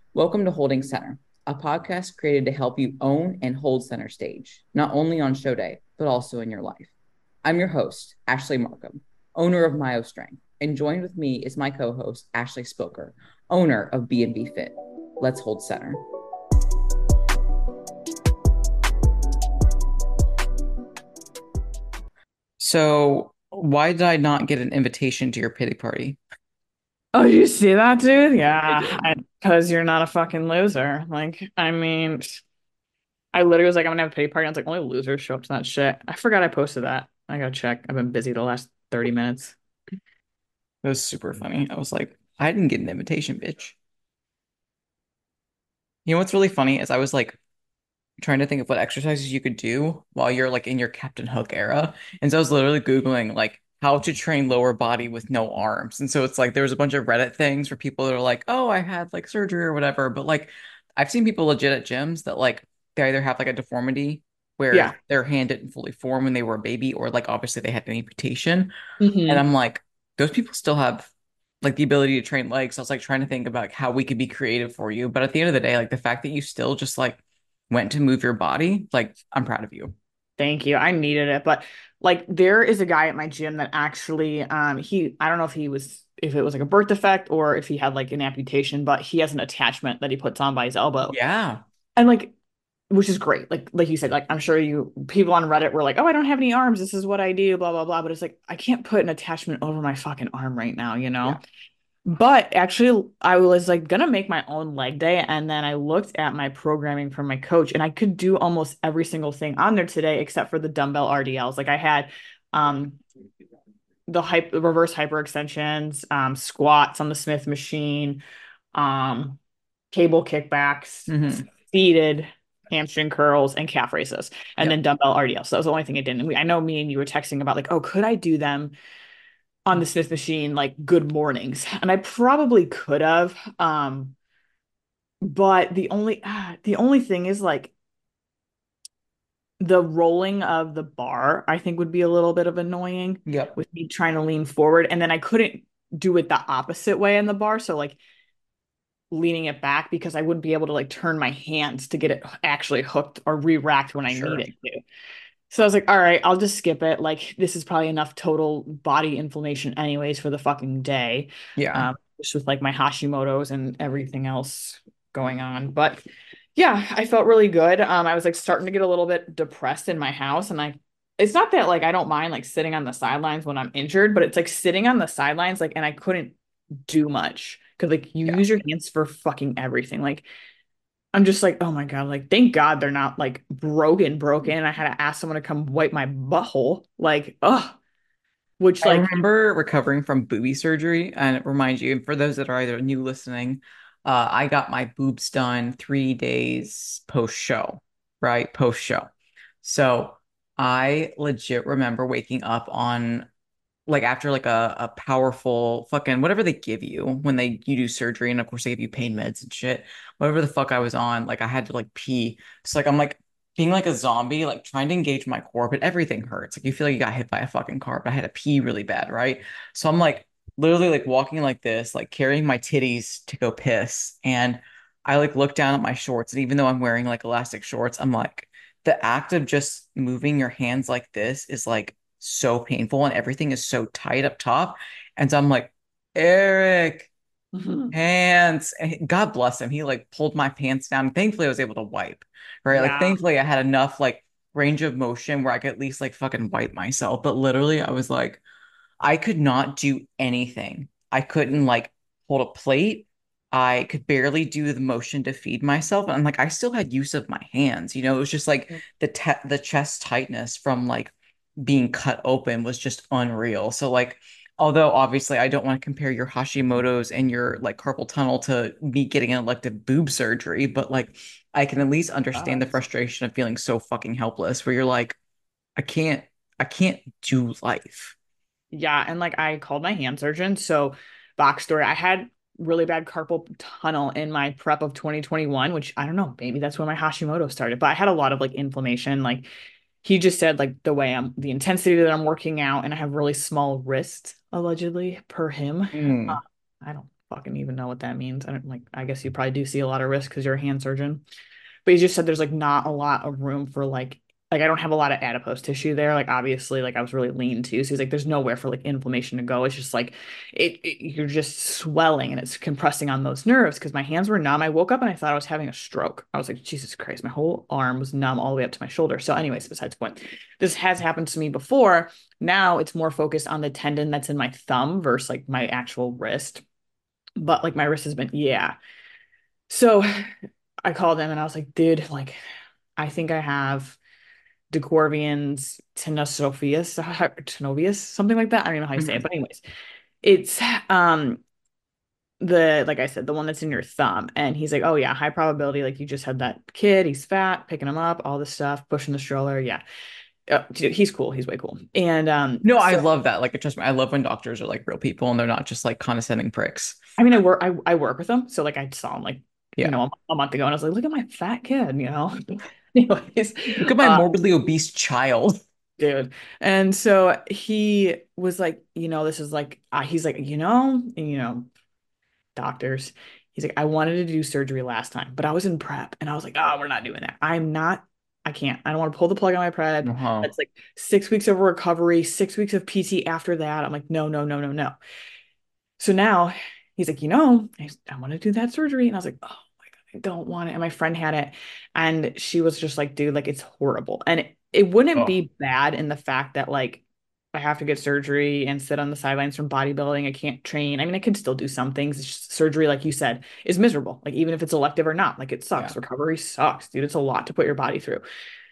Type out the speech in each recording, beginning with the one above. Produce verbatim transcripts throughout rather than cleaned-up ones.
Welcome to Holding Center, a podcast created to help you own and hold center stage, not only on show day, but also in your life. I'm your host, Ashley Markham, owner of Myo Strength, and joined with me is my co-host, Ashley Spilker, owner of B and B Fit. Let's hold center. So, why did I not get an invitation to your pity party? Oh, you see that, dude? I Yeah, did. because you're not a fucking loser. Like, I mean, I literally was like, I'm gonna have a pity party. I was like, only losers show up to that shit. I forgot I posted that. I gotta check. I've been busy the last thirty minutes. It was super funny. I was like, I didn't get an invitation, bitch. You know what's really funny is I was like trying to think of what exercises you could do while you're like in your Captain Hook era. And so I was literally Googling like how to train lower body with no arms. And so it's like there was a bunch of Reddit things for people that are like, oh, I had like surgery or whatever. But like I've seen people legit at gyms that like they either have like a deformity where Yeah. their hand didn't fully form when they were a baby, or like obviously they had an amputation. And hmm I'm like, those people still have like the ability to train legs. So I was like trying to think about like, how we could be creative for you. But at the end of the day, like the fact that you still just like went to move your body, like I'm proud of you. Thank you. I needed it, but like, there is a guy at my gym that actually, um, he, I don't know if he was, if it was like a birth defect or if he had like an amputation, but he has an attachment that he puts on by his elbow, Yeah, and like, which is great. Like like you said, like I'm sure you people on Reddit were like, "Oh, I don't have any arms. This is what I do." Blah blah blah. But it's like I can't put an attachment over my fucking arm right now, you yeah, know. But actually, I was like gonna make my own leg day, and then I looked at my programming from my coach, and I could do almost every single thing on there today except for the dumbbell R D Ls. Like I had um the hype the reverse hyper extensions, um, squats on the Smith machine, um, cable kickbacks, hmm, seated hamstring curls, and calf raises, and yep, then dumbbell R D L. So that was the only thing I didn't. And we, I know me and you were texting about like, oh, could I do them on the Smith machine like good mornings? And I probably could have. Um, but the only ah, the only thing is like the rolling of the bar, I think would be a little bit of annoying yep, with me trying to lean forward. And then I couldn't do it the opposite way in the bar. So like leaning it back because I wouldn't be able to like turn my hands to get it actually hooked or re-racked when I need sure, it to. So I was like, all right, I'll just skip it. Like this is probably enough total body inflammation anyways for the fucking day. yeah. Um, just with like my Hashimoto's and everything else going on. But yeah, I felt really good. Um, I was like starting to get a little bit depressed in my house, and I it's not that like I don't mind like sitting on the sidelines when I'm injured, but it's like sitting on the sidelines, like, and I couldn't do much because like you Yeah. use your hands for fucking everything. Like I'm just like, oh my God, like thank God they're not like broken, broken. I had to ask someone to come wipe my butthole. Like, oh, which I like, remember recovering from booby surgery, and it reminds you, for those that are either new listening, uh, I got my boobs done three days post show, right? Post show. So I legit remember waking up on like after like a, a powerful fucking whatever they give you when they you do surgery, and of course they give you pain meds and shit, whatever the fuck I was on, like I had to like pee. So like I'm like being like a zombie, like trying to engage my core, but everything hurts. Like you feel like you got hit by a fucking car, but I had to pee really bad, right? So I'm like literally like walking like this, like carrying my titties to go piss. And I like look down at my shorts, and even though I'm wearing like elastic shorts, I'm like the act of just moving your hands like this is like so painful, and everything is so tight up top. And so I'm like, Eric, pants. And God bless him. He like pulled my pants down. Thankfully, I was able to wipe, right? Like, yeah. thankfully, I had enough like range of motion where I could at least like fucking wipe myself. But literally, I was like, I could not do anything. I couldn't like hold a plate. I could barely do the motion to feed myself. And like, I still had use of my hands. You know, it was just like the te the chest tightness from like being cut open was just unreal. So like, although obviously I don't want to compare your Hashimoto's and your like carpal tunnel to me getting an elective boob surgery, but like I can at least understand the Sucks. frustration of feeling so fucking helpless where you're like, I can't, I can't do life. Yeah, and like I called my hand surgeon. So, backstory, I had really bad carpal tunnel in my prep of twenty twenty-one, which I don't know, maybe that's when my Hashimoto started, but I had a lot of like inflammation. Like he just said like the way I'm the intensity that I'm working out, and I have really small wrists allegedly per him. Uh, Mm. I don't fucking even know what that means. I don't like, I guess you probably do see a lot of risk because you're a hand surgeon. But he just said there's like not a lot of room for like like I don't have a lot of adipose tissue there. Like obviously, like I was really lean too. So he's like, there's nowhere for like inflammation to go. It's just like it, it you're just swelling and it's compressing on those nerves because my hands were numb. I woke up and I thought I was having a stroke. I was like, Jesus Christ, my whole arm was numb all the way up to my shoulder. So, anyways, besides the point, this has happened to me before. Now it's more focused on the tendon that's in my thumb versus like my actual wrist. But like my wrist has been, yeah. So I called him and I was like, dude, like, I think I have De Quervain's Tenosynovius, Tenovius, something like that. I don't even know how you say it, Mhm. but anyways, it's um the like I said, the one that's in your thumb. And he's like, oh yeah, high probability. Like you just had that kid, he's fat, picking him up, all this stuff, pushing the stroller. Yeah. Uh, dude, he's cool. He's way cool. And um, No, I so love that. Like, trust me, I love when doctors are like real people and they're not just like condescending pricks. I mean, I work I, I work with him. So like I saw him like, you Yeah. know, a, a month ago and I was like, look at my fat kid, you know. Anyways, Look at my uh, morbidly obese child. dude. And so he was like, you know, this is like, uh, he's like, you know, and, you know, doctors. He's like, I wanted to do surgery last time, but I was in prep. And I was like, oh, we're not doing that. I'm not, I can't. I don't want to pull the plug on my prep. Uh-huh. That's like six weeks of recovery, six weeks of P T after that. I'm like, no, no, no, no, no. So now he's like, you know, I, I want to do that surgery. And I was like, oh my God, I don't want it. And my friend had it. And she was just like, dude, like it's horrible. And it, it wouldn't Oh, be bad in the fact that like I have to get surgery and sit on the sidelines from bodybuilding. I can't train. I mean, I can still do some things. It's just surgery, like you said, is miserable. Like even if it's elective or not, like it sucks. yeah. Recovery sucks, dude. It's a lot to put your body through.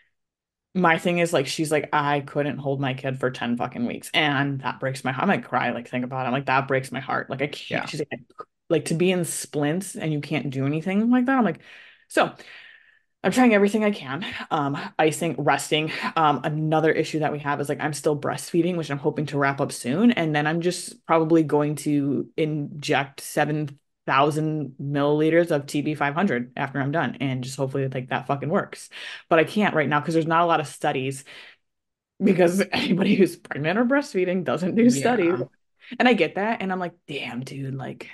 My thing is like she's like I couldn't hold my kid for ten fucking weeks and that breaks my heart. I might cry like think about it. I'm like that breaks my heart. Like I can't Yeah. she's like I- like to be in splints and you can't do anything like that. I'm like so I'm trying everything I can. Um icing, resting. Um another issue that we have is like I'm still breastfeeding, which I'm hoping to wrap up soon and then I'm just probably going to inject seven thousand milliliters of T B five hundred after I'm done and just hopefully like that fucking works. But I can't right now because there's not a lot of studies because anybody who's pregnant or breastfeeding doesn't do studies. Yeah. And I get that. And I'm like, damn, dude, like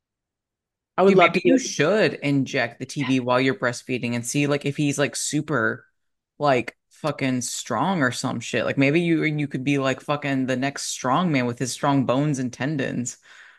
I would Dude, love to maybe be you like, should inject the T B while you're breastfeeding and see like if he's like super like fucking strong or some shit. Like maybe you you could be like fucking the next strong man with his strong bones and tendons.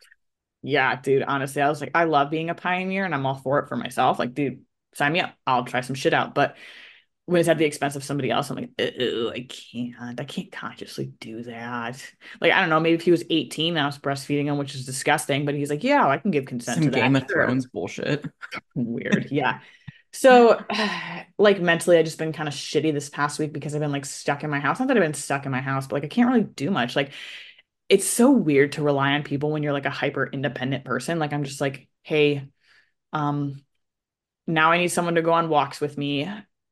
yeah, dude, honestly, I was like, I love being a pioneer and I'm all for it for myself. Like, dude, sign me up. I'll try some shit out. But when it's at the expense of somebody else, I'm like, oh, I can't. I can't consciously do that. Like, I don't know, maybe if he was eighteen and I was breastfeeding him, which is disgusting, but he's like, yeah, I can give consent Some to Game that. of Sure. Thrones bullshit. Weird. Yeah. So, like mentally, I just been kind of shitty this past week because I've been like stuck in my house. Not that I've been stuck in my house, but like I can't really do much. Like, it's so weird to rely on people when you're like a hyper independent person. Like, I'm just like, hey, um, now I need someone to go on walks with me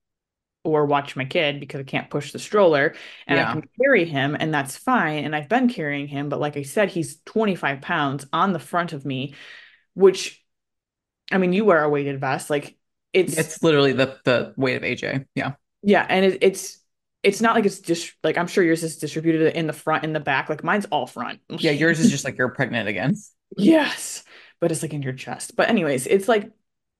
or watch my kid because I can't push the stroller and I Yeah. can carry him, and that's fine. And I've been carrying him, but like I said, he's twenty-five pounds on the front of me, which I mean, you wear a weighted vest. Like, it's It's literally the the weight of A J. Yeah. yeah, and it, it's it's not like it's just like I'm sure yours is distributed in the front and the back. Like mine's all front. Yeah, yours is just like you're pregnant again. Yes, but it's like in your chest. But anyways, it's like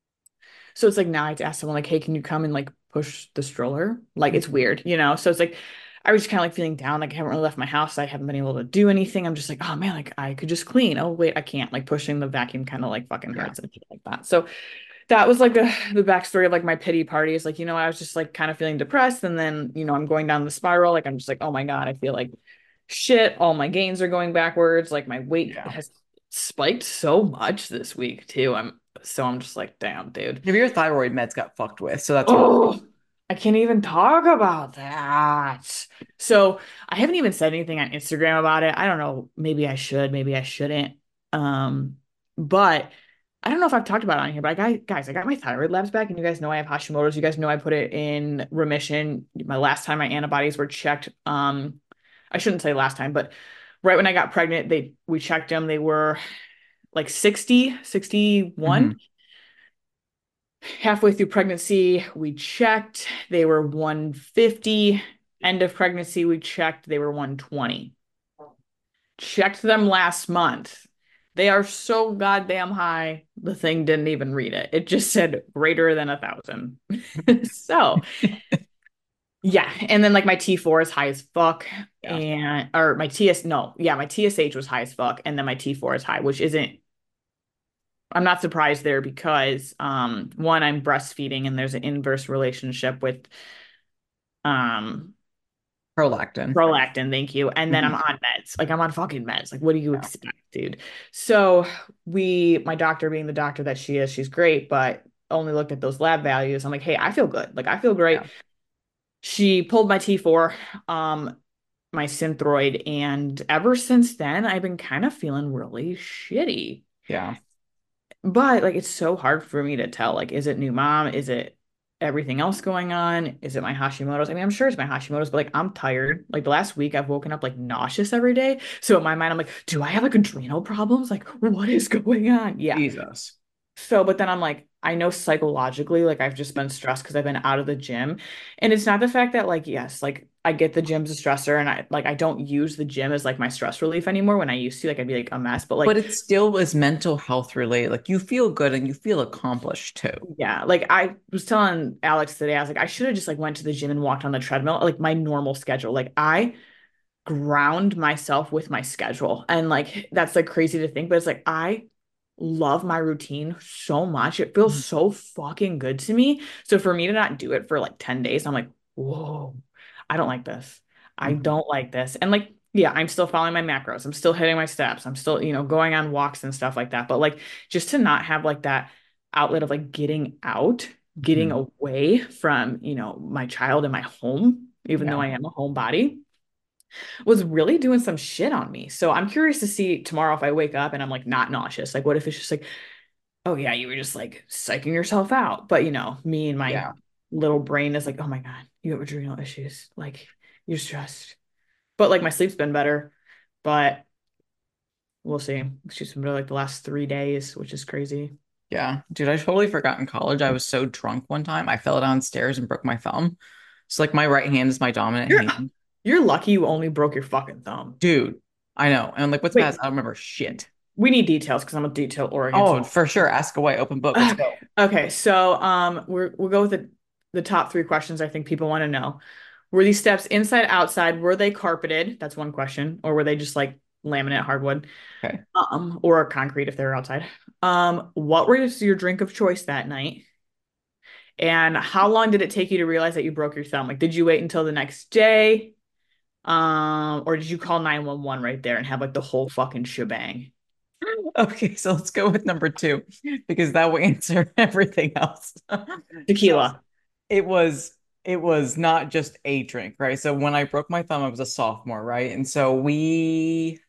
so it's like now I have to ask someone like, hey, can you come and like push the stroller? Like it's Mhm. weird, you know? So it's like I was just kind of like feeling down, like I haven't really left my house. I haven't been able to do anything. I'm just like, oh man, like I could just clean. Oh wait, I can't. Like pushing the vacuum kind of like fucking Yeah. hurts and shit like that. So that was like the the backstory of like my pity party is like, you know, I was just like kind of feeling depressed and then, you know, I'm going down the spiral. Like I'm just like, oh my God, I feel like shit. All my gains are going backwards. Like my weight Yeah. has spiked so much this week too. I'm so I'm just like, damn, dude. Maybe your thyroid meds got fucked with, so that's what. Oh, I can't even talk about that. So I haven't even said anything on Instagram about it. I don't know. Maybe I should, maybe I shouldn't. Um, but I don't know if I've talked about it on here, but I got guys, I got my thyroid labs back, and you guys know I have Hashimoto's. You guys know I put it in remission. My last time my antibodies were checked, um, I shouldn't say last time, but right when I got pregnant, they we checked them. They were like sixty, Mhm. sixty-one. Halfway through pregnancy, we checked. They were one fifty. End of pregnancy, we checked. They were one twenty. Checked them last month. They are so goddamn high. The thing didn't even read it. It just said greater than a thousand. So yeah, and then like my T four is high as fuck, Yeah. and or my T S no, yeah, my T S H was high as fuck, and then my T four is high, which isn't. I'm not surprised there because um one, I'm breastfeeding, and there's an inverse relationship with um Prolactin. prolactin, thank you. And then I'm Mhm. on meds. Like I'm on fucking meds. Like what do you Yeah. expect, dude? So we, my doctor being the doctor that she is, she's great, but only looked at those lab values. I'm like, hey, I feel good. Like I feel great. Yeah. She pulled my T four, um, my Synthroid, and ever since then, I've been kind of feeling really shitty. Yeah. But like it's so hard for me to tell. Like, is it new mom? Is it everything else going on? Is it my Hashimoto's? I mean, I'm sure it's my Hashimoto's, but like I'm tired. Like the last week I've woken up like nauseous every day. So in my mind, I'm like, do I have like adrenal problems? Like, what is going on? Yeah. Jesus. So, but then I'm like, I know psychologically, like I've just been stressed because I've been out of the gym. And it's not the fact that, like, yes, like I get the gym's a stressor and I like I don't use the gym as like my stress relief anymore when I used to. Like I'd be like a mess. But But like, it still is mental health related. Like you feel good and you feel accomplished too. yeah, like I was telling Alex today, I was like, I should have just like went to the gym and walked on the treadmill, like my normal schedule. Like I ground myself with my schedule. And like that's like crazy to think, but it's like I love my routine so much. It feels Mhm. so fucking good to me. So for me to not do it for like ten days, I'm like, whoa, I don't like this. I Mhm. don't like this. And like, yeah, I'm still following my macros. I'm still hitting my steps. I'm still, you know, going on walks and stuff like that. But like just to not have like that outlet of like getting out, getting Mhm. away from, you know, my child and my home, even though Yeah. I am a homebody was really doing some shit on me. So I'm curious to see tomorrow if I wake up and I'm like not nauseous. Like, what if it's just like, oh yeah, you were just like psyching yourself out. But you know, me and my Yeah. little brain is like, oh my God, you have adrenal issues. Like you're stressed. But like my sleep's been better. But we'll see. It's just been really like the last three days, which is crazy. Yeah. Dude, I totally forgot in college. I was so drunk one time. I fell downstairs and broke my thumb. So like my right hand is my dominant You're hand. you're lucky you only broke your fucking thumb. Dude, I know. And like what's bad is Wait, I don't remember shit. we need details because I'm a detail Oh, oriented. for sure. Ask away, open book. Let's Okay. go. Okay. So um we're we'll go with the the top three questions I think people want to know. Were these steps inside, outside? Were they carpeted? That's one question. Or were they just like laminate hardwood? Okay. Um, or concrete if they're outside. Um, what was your drink of choice that night? And how long did it take you to realize that you broke your thumb? Like, did you wait until the next day? Um, or did you call nine one one right there and have like the whole fucking shebang? Okay, so let's go with number two because that will answer everything else. So Tequila. it was it was not just a drink, right? So when I broke my thumb, I was a sophomore, right? And so we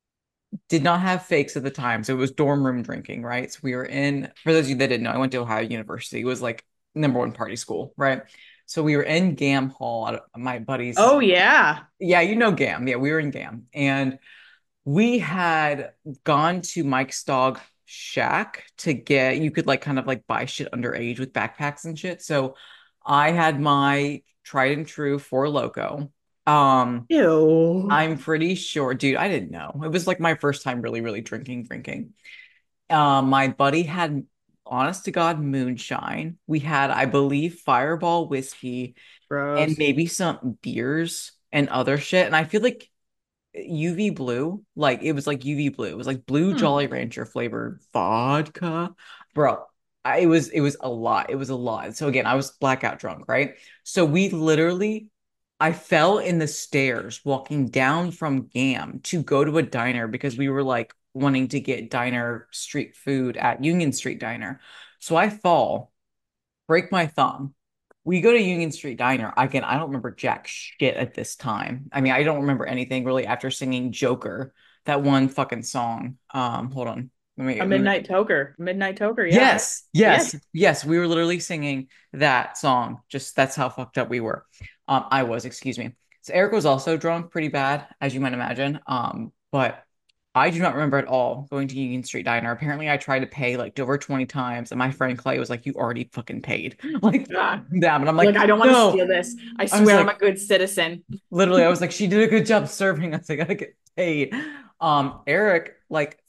did not have fakes at the time. So it was dorm room drinking, right? So we were in, for those of you that didn't know, I went to Ohio University. It was like number one party school, right? So we were in Gam Hall at my buddy's. Oh yeah. Yeah, you know Gam. Yeah, we were in Gam. And we had gone to Mike's dog shack to get, you could like kind of like buy shit underage with backpacks and shit. So I had my tried and true Four Loco. Um, Ew. I'm pretty sure, dude, I didn't know. It was like my first time really, really drinking, drinking. Uh, my buddy had, honest to God, moonshine. We had, I believe, Fireball whiskey and Gross. maybe some beers and other shit. And I feel like U V blue, like it was like U V blue. It was like blue Hmm. Jolly Rancher flavored vodka. Bro, I, it was it was a lot. It was a lot. So again, I was blackout drunk, right? So we literally I fell in the stairs walking down from Gam to go to a diner because we were like wanting to get diner street food at Union Street Diner. So I fall, break my thumb. We go to Union Street Diner. Again, I don't remember jack shit at this time. I mean, I don't remember anything really after singing Joker, that one fucking song. Um, hold on. Let me, A let me. midnight toker. Midnight toker, yeah. Yes, Yeah. yes, yes. We were literally singing that song. Just that's how fucked up we were. Um, I was, excuse me. So Eric was also drunk pretty bad, as you might imagine. Um, but I do not remember at all going to Union Street Diner. Apparently, I tried to pay like over twenty times, and my friend Clay was like, "You already fucking paid." Like Ah. that. But I'm You're like, like, I don't want to no. steal this. I I was swear I'm a like, good citizen. literally, I was like, she did a good job serving us. I gotta get paid. Um, Eric, like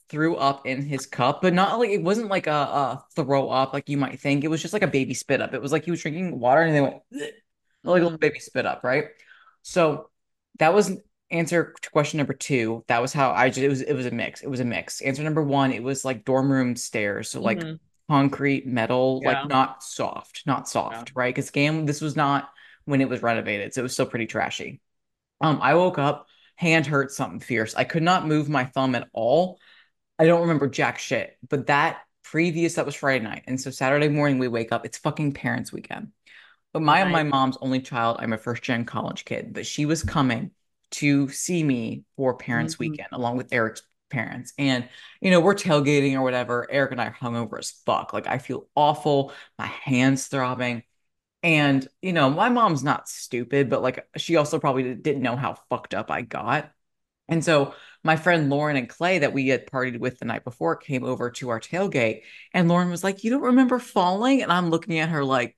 threw up in his cup, but not like it wasn't like a, a throw up like you might think. It was just like a baby spit up. It was like he was drinking water and they went "Bleh," like a little Mm, baby spit up, right? So that was answer to question number two. That was how I just it was it was a mix. It was a mix. Answer number one, it was like dorm room stairs, so like mhm. concrete, metal, like Yeah. not soft, not Yeah. soft, right? Because game this was not when it was renovated, so it was still pretty trashy. Um, I woke up, hand hurt something fierce. I could not move my thumb at all. I don't remember jack shit, but that previous that was Friday night, and so Saturday morning we wake up. It's fucking parents' weekend. But my my Nice. mom's only child. I'm a first gen college kid, but she was coming to see me for parents' Mhm. weekend along with Eric's parents. And you know, we're tailgating or whatever. Eric and I are hungover as fuck. Like I feel awful. My hands throbbing. And you know, my mom's not stupid, but like she also probably didn't know how fucked up I got. And so my friend Lauren and Clay that we had partied with the night before came over to our tailgate. And Lauren was like, "You don't remember falling?" And I'm looking at her like,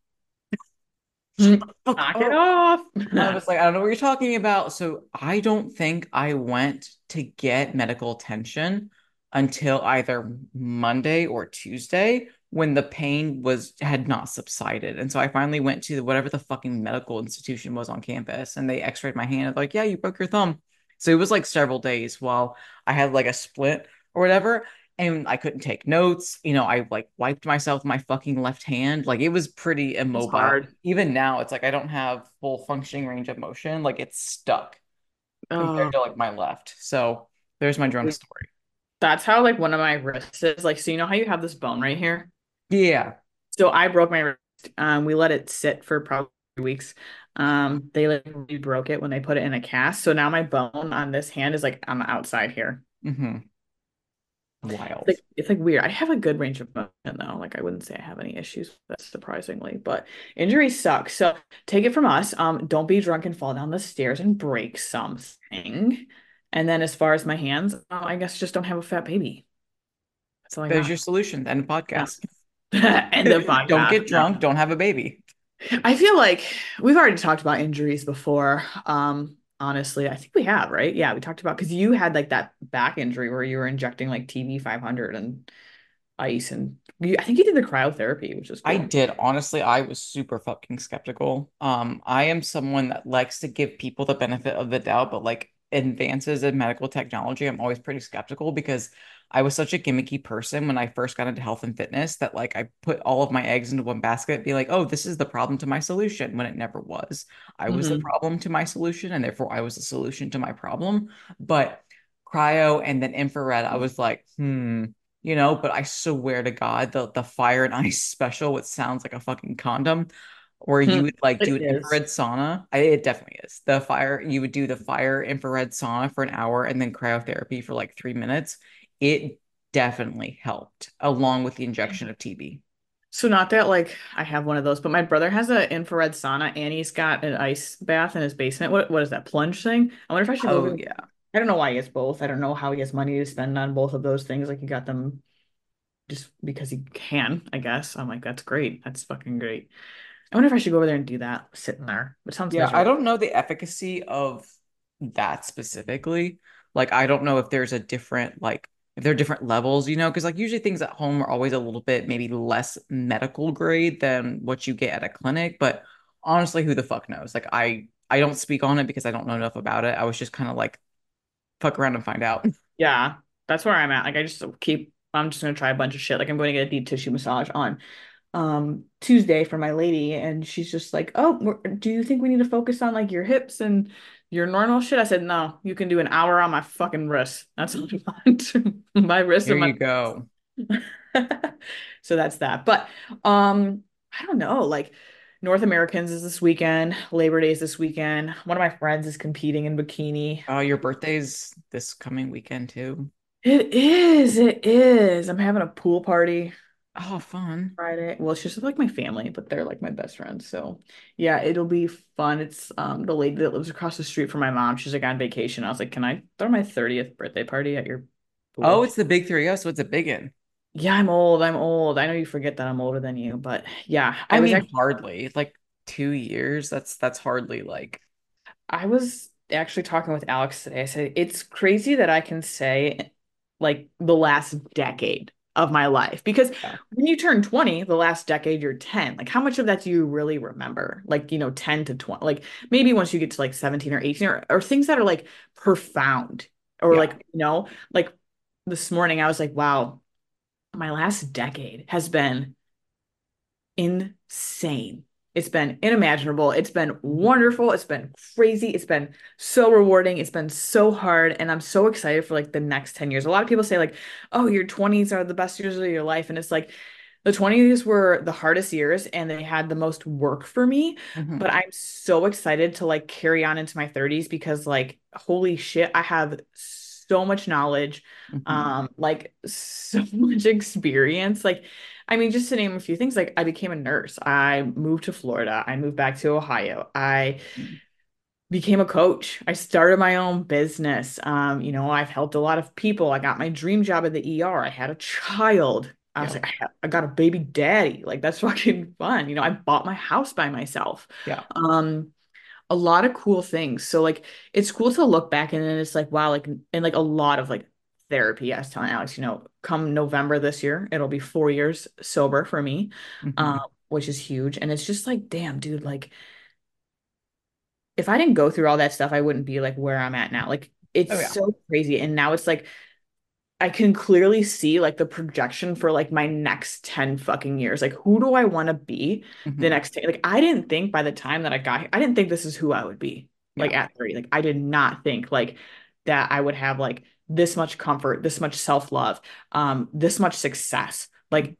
"Shut Mm, the fuck knock it up." off. I was like, I don't know what you're talking about. So I don't think I went to get medical attention until either Monday or Tuesday when the pain was had not subsided. And so I finally went to whatever the fucking medical institution was on campus and they x-rayed my hand. They're like, yeah, you broke your thumb. So it was like several days while I had like a splint or whatever and I couldn't take notes. You know, I like wiped myself with my fucking left hand. Like it was pretty It's immobile. hard. Even now, it's like I don't have full functioning range of motion. Like it's stuck compared Oh, to like my left. So there's my drunk story. that's how like one of my wrists is. Like, so you know how you have this bone right here? Yeah. So I broke my wrist. Um, we let it sit for probably weeks. Um, they like re-broke it when they put it in a cast. So now my bone on this hand is like on the outside here. Hmm. It's Wild. like it's like weird. I have a good range of motion though. Like I wouldn't say I have any issues with that surprisingly, but injuries suck. So take it from us. Um, don't be drunk and fall down the stairs and break something. And then as far as my hands, uh, I guess just don't have a fat baby. That's all I There's your got. solution. End of Yeah. podcast. End of Don't podcast. get No. drunk. Don't have a baby. I feel like we've already talked about injuries before. Um, honestly, I think we have, right? Yeah, we talked about because you had like that back injury where you were injecting like T V five hundred and ice and you, I think you did the cryotherapy, which is I cool. did. Honestly, I was super fucking skeptical. Um, I am someone that likes to give people the benefit of the doubt, but like advances in medical technology, I'm always pretty skeptical because I was such a gimmicky person when I first got into health and fitness that like I put all of my eggs into one basket, be like, oh, this is the problem to my solution, when it never was. I was the Hmm. problem to my solution, and therefore I was the solution to my problem. But cryo and then infrared, I was like, hmm you know, but I swear to God, the the fire and ice special, which sounds like a fucking condom, where you would like do It an is. infrared sauna. I, it definitely is. The fire, you would do the fire infrared sauna for an hour and then cryotherapy for like three minutes. It definitely helped, along with the injection of T B. So not that like I have one of those, but my brother has an infrared sauna and he's got an ice bath in his basement. What what is that plunge thing? I wonder if I should go over Oh there. yeah. I don't know why he has both. I don't know how he has money to spend on both of those things. Like he got them just because he can, I guess. I'm like, that's great. That's fucking great. I wonder if I should go over there and do that, sitting there. It sounds Yeah, I miserable. don't know the efficacy of that specifically. Like, I don't know if there's a different, like, if there are different levels, you know, because like usually things at home are always a little bit maybe less medical grade than what you get at a clinic. But honestly, who the fuck knows? Like, I I don't speak on it because I don't know enough about it. I was just kind of like fuck around and find out. Yeah, that's where I'm at. Like I just keep I'm just gonna try a bunch of shit. Like I'm going to get a deep tissue massage on um Tuesday for my lady and she's just like, "Oh, we're- do you think we need to focus on like your hips and your normal shit?" I said, "No, you can do an hour on my fucking wrist. That's all I want." My wrist Here and my you go. so that's that. But um I don't know, like North Americans is this weekend, Labor Day is this weekend. One of my friends is competing in bikini. Oh, your birthday's this coming weekend too. It is, it is. I'm having a pool party Oh, fun. Friday. Well, it's just like my family, but they're like my best friends. So yeah, it'll be fun. It's um the lady that lives across the street from my mom. She's like on vacation. I was like, can I throw my thirtieth birthday party at your Oh, pool? it's the big three oh, so it's a big one. Yeah, I'm old. I'm old. I know you forget that I'm older than you, but yeah, I I was mean, actually hardly. It's like two years. That's that's hardly like I was actually talking with Alex today. I said it's crazy that I can say like the last decade of my life. Because Yeah. when you turn twenty, the last decade, you're ten. Like, how much of that do you really remember? Like, you know, ten to twenty, like maybe once you get to like seventeen or eighteen, or, or things that are like profound, or Yeah. like, you know, like this morning, I was like, wow, my last decade has been insane. It's been unimaginable. It's been wonderful. It's been crazy. It's been so rewarding. It's been so hard. And I'm so excited for like the next ten years. A lot of people say, like, oh, your twenties are the best years of your life. And it's like the twenties were the hardest years and they had the most work for me. Hmm. But I'm so excited to like carry on into my thirties because, like, holy shit, I have so much knowledge, Hmm. um, like so much experience. Like, I mean, just to name a few things, like I became a nurse. I moved to Florida. I moved back to Ohio. I became a coach. I started my own business. Um, you know, I've helped a lot of people. I got my dream job at the E R. I had a child. I was Yeah. like, I, ha- I got a baby daddy. Like that's fucking fun. You know, I bought my house by myself. Yeah. Um, a lot of cool things. So like it's cool to look back and then it's like, wow, like and like a lot of like therapy. I was telling Alex, you know, come November this year, it'll be four years sober for me, um, Hmm. which is huge. And it's just like, damn, dude, like if I didn't go through all that stuff, I wouldn't be like where I'm at now. Like it's Oh yeah. so crazy. And now it's like I can clearly see like the projection for like my next ten fucking years. Like who do I want to be the Hmm. next ten? Like I didn't think by the time that I got here, I didn't think this is who I would be like Yeah. at thirty. Like I did not think like that I would have like this much comfort, this much self-love, um, this much success. Like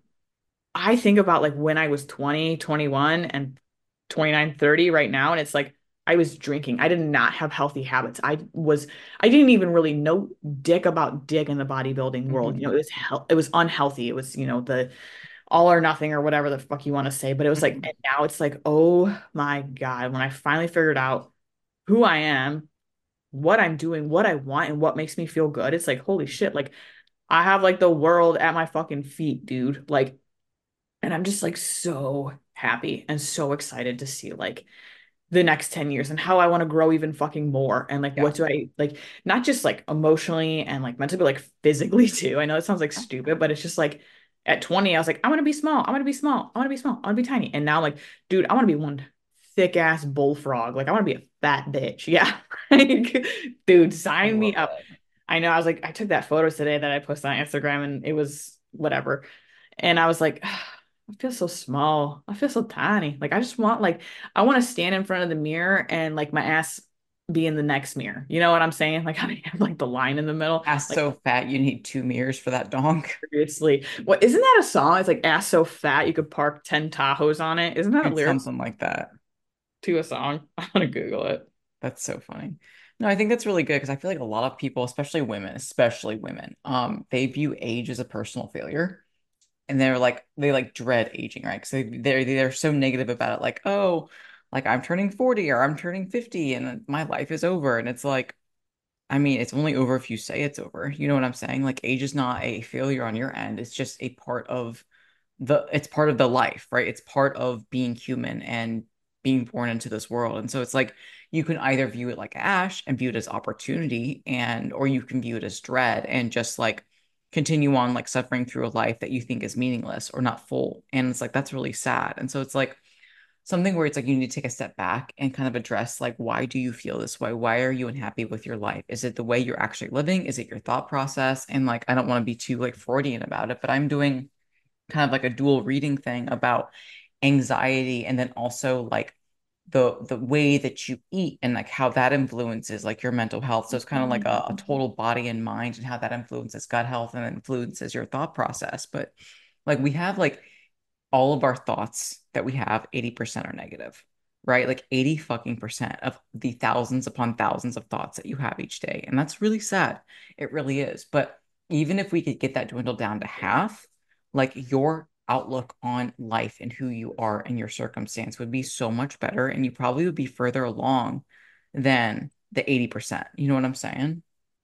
I think about like when I was twenty, twenty-one, and twenty nine, thirty right now, and it's like I was drinking. I did not have healthy habits. I was I didn't even really know dick about dick in the bodybuilding world. You Hmm. know, it was hel it was unhealthy. It was, you know, the all or nothing or whatever the fuck you want to say. But it was like, Hmm. and now it's like, oh my God, when I finally figured out who I am, what I'm doing, what I want, and what makes me feel good, it's like, holy shit, like I have like the world at my fucking feet, dude. Like and I'm just like so happy and so excited to see like the next ten years and how I want to grow even fucking more. And like, Yeah. what do I like, not just like emotionally and like mentally, but like physically too. I know it sounds like stupid, but it's just like at twenty, I was like, I want to be small. I want to be small. I want to be small. I want to be tiny. And now, I'm like, dude, I want to be one thick ass bullfrog. Like, I want to be a fat bitch. Yeah. Like, dude, I sign me love up. it. I know. I was like, I took that photo today that I posted on Instagram and it was whatever. And I was like, I feel so small. I feel so tiny. Like I just want like I want to stand in front of the mirror and like my ass be in the next mirror. You know what I'm saying? Like I have like the line in the middle. Ass Like so fat you need two mirrors for that donk. seriously. What isn't that a song? It's like ass so fat you could park ten Tahoes on it. Isn't that a It's lyric something like that. to a song? I want to Google it. That's so funny. No, I think that's really good because I feel like a lot of people, especially women, especially women, um, they view age as a personal failure. And they're like they like dread aging, right? Because they they're they're so negative about it, like, oh, like I'm turning forty or I'm turning fifty and my life is over. And it's like, I mean, it's only over if you say it's over. You know what I'm saying? Like age is not a failure on your end. It's just a part of the it's part of the life, right? It's part of being human and being born into this world. And so it's like you can either view it like ash and view it as opportunity, and or you can view it as dread and just like continue on like suffering through a life that you think is meaningless or not full. And it's like that's really sad. And so it's like something where it's like you need to take a step back and kind of address like why do you feel this way? Why are you unhappy with your life? Is it the way you're actually living? Is it your thought process? And like I don't want to be too like Freudian about it, but I'm doing kind of like a dual reading thing about anxiety and then also like the the way that you eat and like how that influences like your mental health. So it's kind of like a, a total body and mind and how that influences gut health and influences your thought process. But like we have like all of our thoughts that we have, eighty percent are negative, right? Like eighty fucking percent of the thousands upon thousands of thoughts that you have each day. And that's really sad. It really is. But even if we could get that dwindled down to half, like your outlook on life and who you are and your circumstance would be so much better. And you probably would be further along than the eighty percent. You know what I'm saying?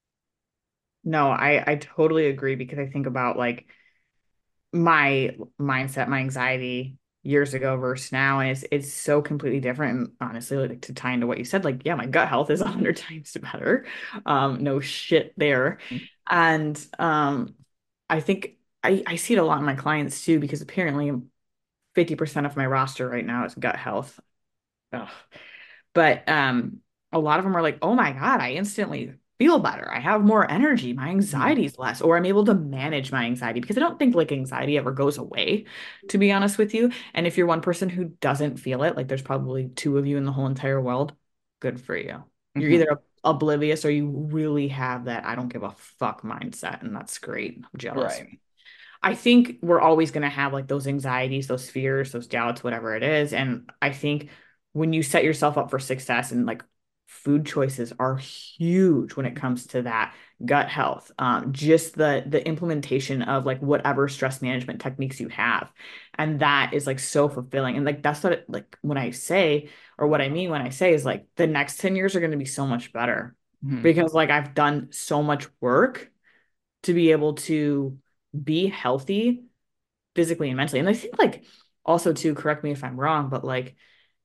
No, I I totally agree because I think about like my mindset, my anxiety, years ago versus now, and it's it's so completely different. And honestly, like to tie into what you said, like yeah, my gut health is a hundred times better. Um, no shit there. And um, I think I, I see it a lot in my clients too, because apparently fifty percent of my roster right now is gut health. Ugh. But um, a lot of them are like, oh my God, I instantly feel better. I have more energy. My Mhm. anxiety is less, or I'm able to manage my anxiety because I don't think like anxiety ever goes away, to be honest with you. And if you're one person who doesn't feel it, like there's probably two of you in the whole entire world, good for you. You're Mhm. either oblivious or you really have that I don't give a fuck mindset, and that's great. I'm jealous. Right. I think we're always going to have like those anxieties, those fears, those doubts, whatever it is. And I think when you set yourself up for success, and like food choices are huge when it comes to that gut health, um, just the the implementation of like whatever stress management techniques you have. And that is like so fulfilling. And like that's what it, like when I say, or what I mean when I say is like the next ten years are going to be so much better Mhm. because like I've done so much work to be able to be healthy physically and mentally. And I think like also too, correct me if I'm wrong, but like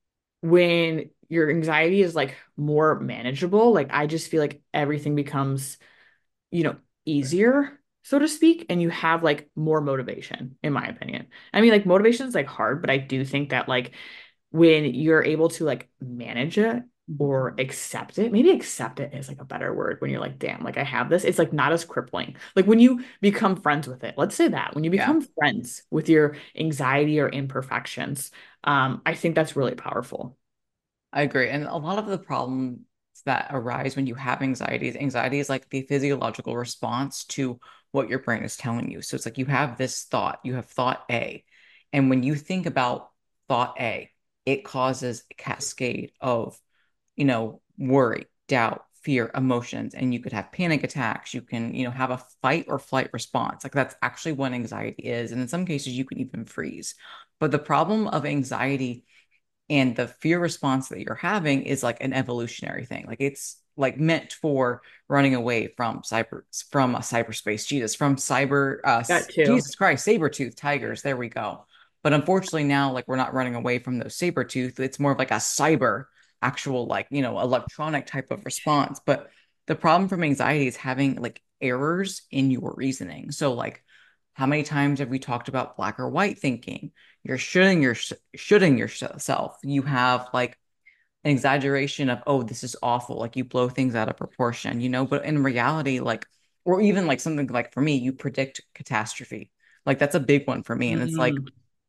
when your anxiety is like more manageable, like I just feel like everything becomes, you know, easier, so to speak, and you have like more motivation, in my opinion. I mean, like motivation is like hard, but I do think that like when you're able to like manage it or accept it, maybe accept it is like a better word when you're like, damn, like I have this, it's like not as crippling. Like when you become friends with it, let's say that when you Yeah. become friends with your anxiety or imperfections, um, I think that's really powerful. I agree. And a lot of the problems that arise when you have anxieties, anxiety is like the physiological response to what your brain is telling you. So it's like you have this thought, you have thought A. And when you think about thought A, it causes a cascade of, you know, worry, doubt, fear, emotions, and you could have panic attacks. You can, you know, have a fight or flight response. Like that's actually what anxiety is. And in some cases, you can even freeze. But the problem of anxiety and the fear response that you're having is like an evolutionary thing. Like it's like meant for running away from cyber from a cyberspace. Jesus, from cyber uh Got two. Jesus Christ, saber-tooth tigers. There we go. But unfortunately now like we're not running away from those saber-tooth. It's more of like a cyber actual like, you know, electronic type of response. But the problem from anxiety is having like errors in your reasoning. So like how many times have we talked about black or white thinking? You're shooting your shooting yourself. You have like an exaggeration of, oh, this is awful. Like you blow things out of proportion, you know, but in reality, like, or even like something like for me, you predict catastrophe. Like that's a big one for me. And it's like Mm,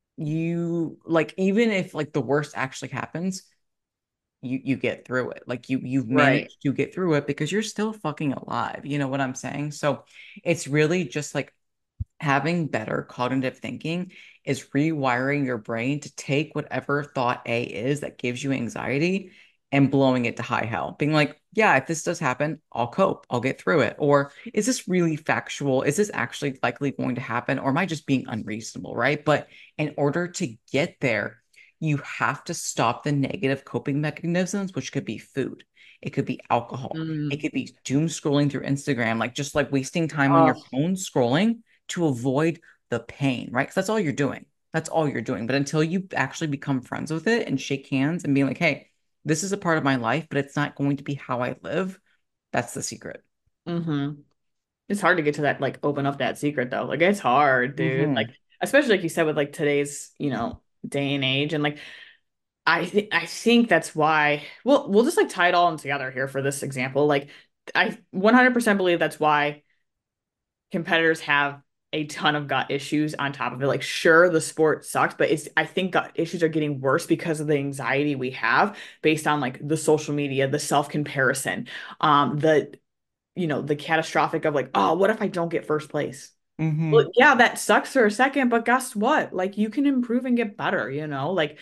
you like even if like the worst actually happens, you you get through it. Like you you've right. managed to get through it because you're still fucking alive. You know what I'm saying? So it's really just like having better cognitive thinking is rewiring your brain to take whatever thought A is that gives you anxiety and blowing it to high hell. Being like, yeah, if this does happen, I'll cope, I'll get through it. Or is this really factual? Is this actually likely going to happen? Or am I just being unreasonable? Right. But in order to get there, you have to stop the negative coping mechanisms, which could be food. It could be alcohol. It Mm. could be doom scrolling through Instagram, like just like wasting time on your Oh, phone scrolling to avoid the pain, right? Because that's all you're doing. That's all you're doing. But until you actually become friends with it and shake hands and be like, hey, this is a part of my life, but it's not going to be how I live, that's the secret. mm-hmm. It's hard to get to that, like open up that secret though. Like it's hard, dude. Like Hmm. especially like you said with like today's, you know, day and age. And like I think I think that's why we'll we'll just like tie it all in together here for this example. Like I one hundred percent believe that's why competitors have a ton of gut issues on top of it. Like sure, the sport sucks, but it's I think gut issues are getting worse because of the anxiety we have based on like the social media, the self-comparison, um, the you know, the catastrophic of like, oh, what if I don't get first place? Well, Hmm. yeah, that sucks for a second, but guess what? Like you can improve and get better, you know? Like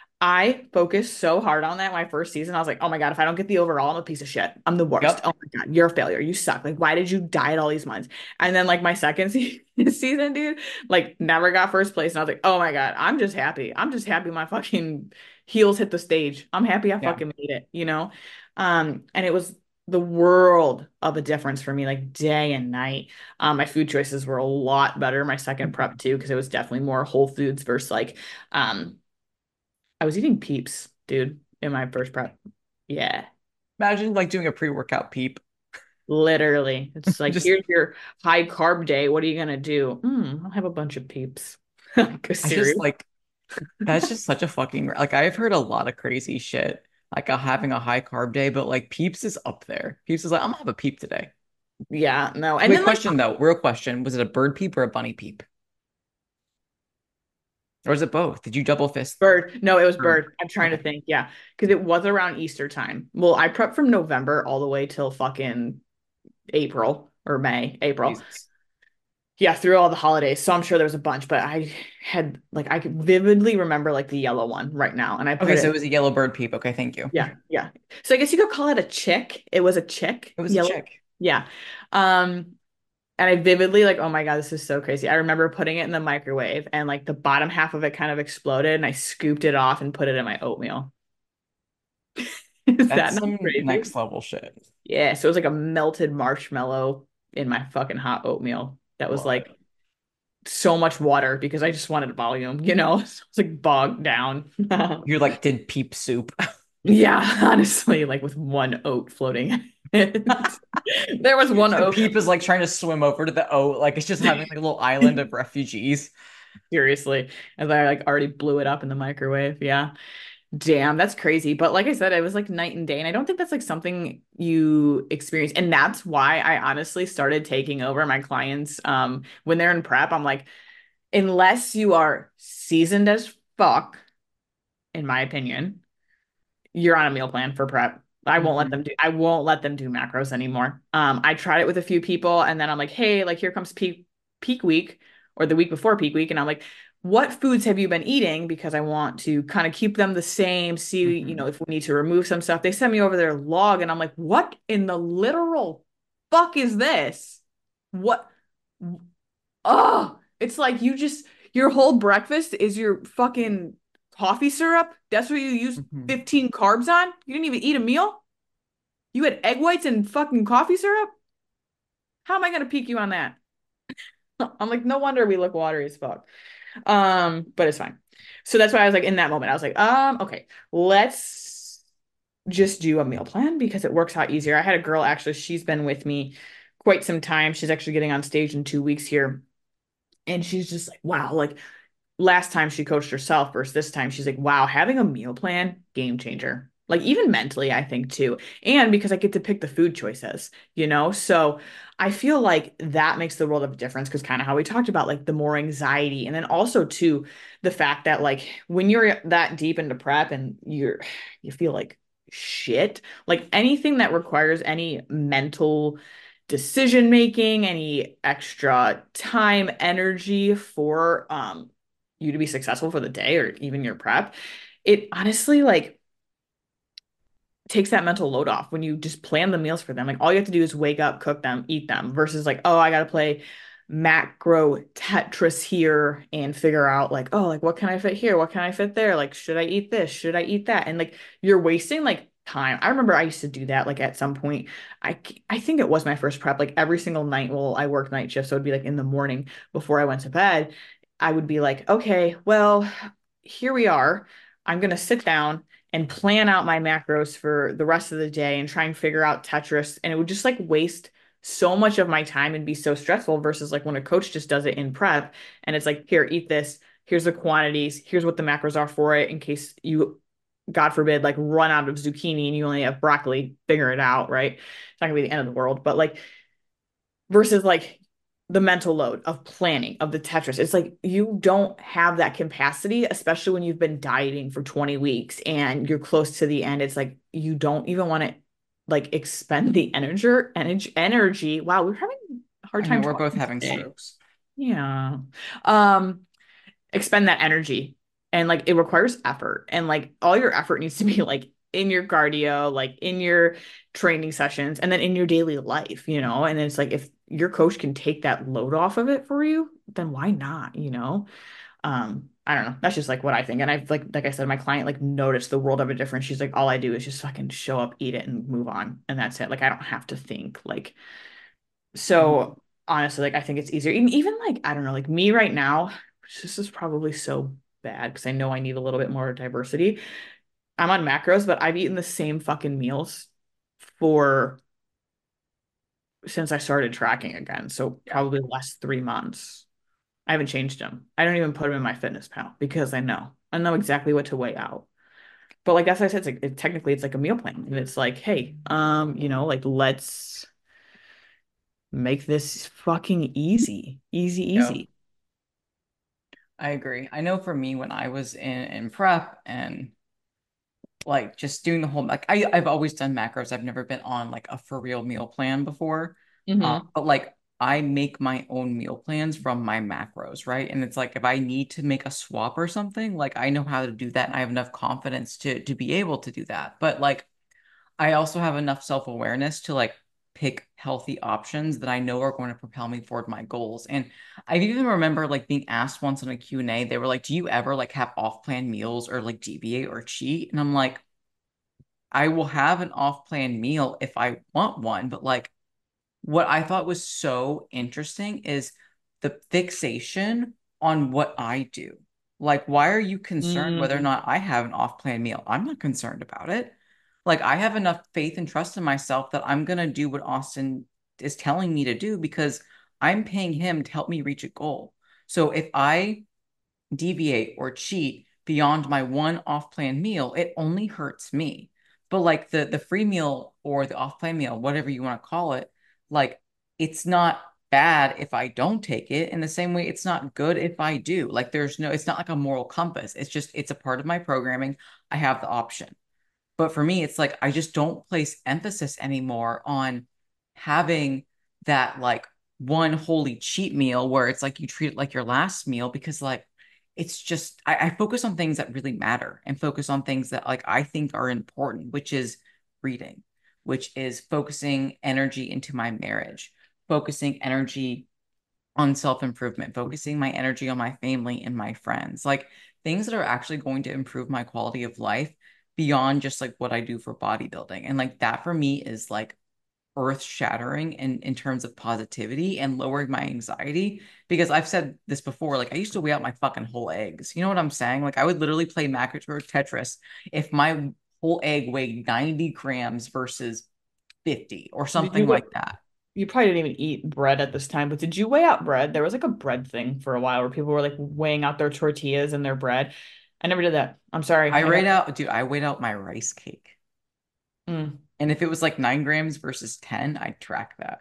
I focused so hard on that my first season. I was like, oh my God, if I don't get the overall, I'm a piece of shit. I'm the worst. Yep. Oh my God, you're a failure. You suck. Like, why did you die at all these months? And then like my second se season, dude, like never got first place. And I was like, oh my God, I'm just happy. I'm just happy my fucking heels hit the stage. I'm happy I Yeah. fucking made it, you know? Um, and it was the world of a difference for me, like day and night. Um, my food choices were a lot better my second prep Mhm. too, because it was definitely more whole foods versus like um I was eating Peeps, dude, in my first prep. Yeah, Imagine like doing a pre-workout peep. literally. It's like Just here's your high carb day. What are you gonna do? Mm, I'll have a bunch of Peeps. Like a I just cereal. like that's just such a fucking like I've heard a lot of crazy shit. Like uh, having a high carb day, but like Peeps is up there. Peeps is like, I'm gonna have a peep today. Yeah, no. And Wait, then like question though, real question. Was it a bird peep or a bunny peep? Or was it both? Did you double fist bird. No, it was bird? bird. I'm trying to Okay. think. Yeah, because it was around Easter time. Well, I prepped from November all the way till fucking April or May, April. Jesus. Yeah, through all the holidays. So I'm sure there was a bunch, but I had like I could vividly remember like the yellow one right now, and I Okay, put so it. it was a yellow bird peep. Okay, thank you. Yeah, yeah. So I guess you could call it a chick. It was a chick, It was a yellow. chick. Yeah. Um, and I vividly like, oh my God, this is so crazy. I remember putting it in the microwave and like the bottom half of it kind of exploded and I scooped it off and put it in my oatmeal. Is that That's not some crazy? next level shit. Yeah, so it was like a melted marshmallow in my fucking hot oatmeal. That was Love it. like so much water because I just wanted volume, you know? So it was like bogged down. You're like, did peep soup. Yeah, honestly, like with one oat floating. There was one The oat. peep is like trying to swim over to the O, like it's just having like a little island of refugees. Seriously, as I like already blew it up in the microwave. Yeah. Damn, that's crazy. But like I said, it was like night and day. And I don't think that's like something you experience. And that's why I honestly started taking over my clients um when they're in prep. I'm like, unless you are seasoned as fuck, in my opinion, you're on a meal plan for prep. I won't let Mhm. them do I won't let them do macros anymore. Um, I tried it with a few people and then I'm like, hey, like here comes peak peak week or the week before peak week. And I'm like, what foods have you been eating? Because I want to kind of keep them the same, see, you know, Mhm. if we need to remove some stuff. They send me over their log and I'm like, what in the literal fuck is this? What? Oh, it's like you just your whole breakfast is your fucking coffee syrup. That's what you use Mhm. fifteen carbs on. You didn't even eat a meal. You had egg whites and fucking coffee syrup. How am I gonna peak you on that? I'm like, no wonder we look watery as fuck. Um, but it's fine. So that's why I was like, in that moment, I was like, um, okay, let's just do a meal plan because it works out easier. I had a girl actually, she's been with me quite some time. She's actually getting on stage in two weeks here. And she's just like, wow, like last time she coached herself versus this time, she's like, wow, having a meal plan, game changer. Like even mentally, I think too. And because I get to pick the food choices, you know? So I feel like that makes the world of a difference because kind of how we talked about like the more anxiety. And then also too, the fact that like when you're that deep into prep and you're you feel like shit, like anything that requires any mental decision making, any extra time, energy for um you to be successful for the day or even your prep, it honestly like takes that mental load off when you just plan the meals for them. Like all you have to do is wake up, cook them, eat them versus like, oh, I gotta play macro Tetris here and figure out like, oh, like what can I fit here? What can I fit there? Like, should I eat this? Should I eat that? And like you're wasting like time. I remember I used to do that like at some point. I I think it was my first prep. Like every single night, well, I worked night shift, so it'd be like in the morning before I went to bed. I would be like, okay, well, here we are. I'm gonna sit down and plan out my macros for the rest of the day and try and figure out Tetris. And it would just like waste so much of my time and be so stressful versus like when a coach just does it in prep and it's like, here, eat this. Here's the quantities. Here's what the macros are for it in case you, God forbid, like run out of zucchini and you only have broccoli, figure it out, right? It's not gonna be the end of the world, but like versus like the mental load of planning of the Tetris. It's like you don't have that capacity, especially when you've been dieting for twenty weeks and you're close to the end. It's like you don't even want to like expend the energy energy energy. Wow, we're having a hard I know time we're both talking having today. strokes. Yeah. Um, expend that energy. And like it requires effort. And like all your effort needs to be like in your cardio, like in your training sessions, and then in your daily life, you know? And it's like if your coach can take that load off of it for you, then why not, you know? Um, I don't know. That's just like what I think. And I've like like I said, my client like noticed the world of a difference. She's like, all I do is just fucking show up, eat it, and move on. And that's it. Like I don't have to think. Like Mhm. so honestly, like I think it's easier. Even even like, I don't know, like me right now, which this is probably so bad because I know I need a little bit more diversity. I'm on macros, but I've eaten the same fucking meals for since I started tracking again. So Yeah. probably the last three months. I haven't changed them. I don't even put them in my fitness pal because I know. I know exactly what to weigh out. But like as I said, it's like it, technically it's like a meal plan. And it's like, hey, um, you know, like let's make this fucking easy. Easy, Yeah. easy. I agree. I know for me when I was in in prep and like just doing the whole like I I've always done macros. I've never been on like a for real meal plan before. Um, Hmm. but like I make my own meal plans from my macros, right? And it's like if I need to make a swap or something, like I know how to do that and I have enough confidence to to be able to do that. But like I also have enough self-awareness to like pick healthy options that I know are going to propel me forward my goals. And I even remember like being asked once on a Q and A, they were like, "Do you ever like have off-plan meals or like deviate or cheat?" And I'm like, I will have an off-plan meal if I want one, but like what I thought was so interesting is the fixation on what I do. Like, why are you concerned whether or Mm. not I have an off-plan meal? I'm not concerned about it. Like, I have enough faith and trust in myself that I'm gonna do what Austin is telling me to do because I'm paying him to help me reach a goal. So if I deviate or cheat beyond my one off-plan meal, it only hurts me. But like the the free meal or the off-plan meal, whatever you want to call it, like it's not bad if I don't take it. In the same way, it's not good if I do. Like there's no, it's not like a moral compass. It's just it's a part of my programming. I have the option. But for me, it's like I just don't place emphasis anymore on having that like one holy cheat meal where it's like you treat it like your last meal because like it's just I, I focus on things that really matter and focus on things that like I think are important, which is reading, which is focusing energy into my marriage, focusing energy on self-improvement, focusing my energy on my family and my friends, like things that are actually going to improve my quality of life beyond just like what I do for bodybuilding. And like that for me is like earth shattering in, in terms of positivity and lowering my anxiety. Because I've said this before, like I used to weigh out my fucking whole eggs. You know what I'm saying? Like I would literally play macro Tetris if my whole egg weighed ninety grams versus fifty or Did you something what like that. you probably didn't even eat bread at this time, but did you weigh out bread? There was like a bread thing for a while where people were like weighing out their tortillas and their bread. I never did that. I'm sorry. I I got weighed out, dude, I weighed out my rice cake. mm. And if it was like nine grams versus ten, I'd track that.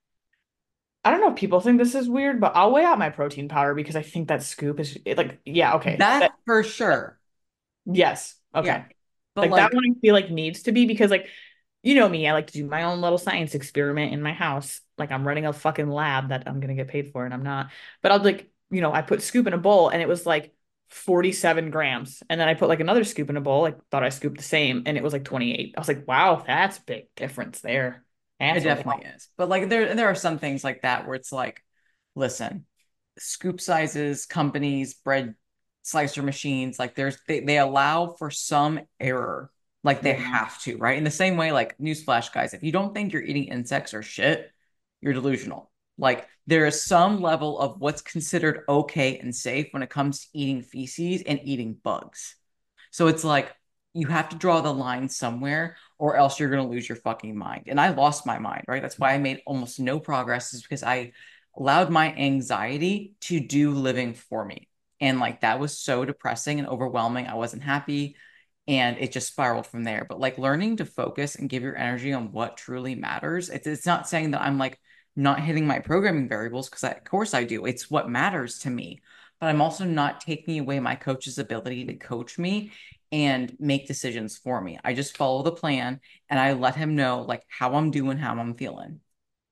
I don't know if people think this is weird, but I'll weigh out my protein powder because I think that scoop is it, like, yeah, okay. That That, for sure. yes. Yeah. Okay. But Like that like, one I feel like needs to be because like you know me, I like to do my own little science experiment in my house. Like I'm running a fucking lab that I'm gonna get paid for and I'm not. But I'll like, you know, I put scoop in a bowl and it was like forty-seven grams. And then I put like another scoop in a bowl, like thought I scooped the same and it was like twenty-eight. I was like, wow, that's a big difference there. it That's a definitely lot. is. But like there there are some things like that where it's like, listen, scoop sizes, companies, bread slicer machines, like there's they, they allow for some error. Like they Yeah. have to, right? In the same way, like newsflash, guys, if you don't think you're eating insects or shit, you're delusional. Like there is some level of what's considered okay and safe when it comes to eating feces and eating bugs. So it's like you have to draw the line somewhere or else you're going to lose your fucking mind. And I lost my mind, right? That's why I made almost no progress is because I allowed my anxiety to do living for me. And like that was so depressing and overwhelming. I wasn't happy and it just spiraled from there. But like learning to focus and give your energy on what truly matters. It's, it's not saying that I'm like not hitting my programming variables because of course I do. It's what matters to me. But I'm also not taking away my coach's ability to coach me and make decisions for me. I just follow the plan and I let him know like how I'm doing, how I'm feeling.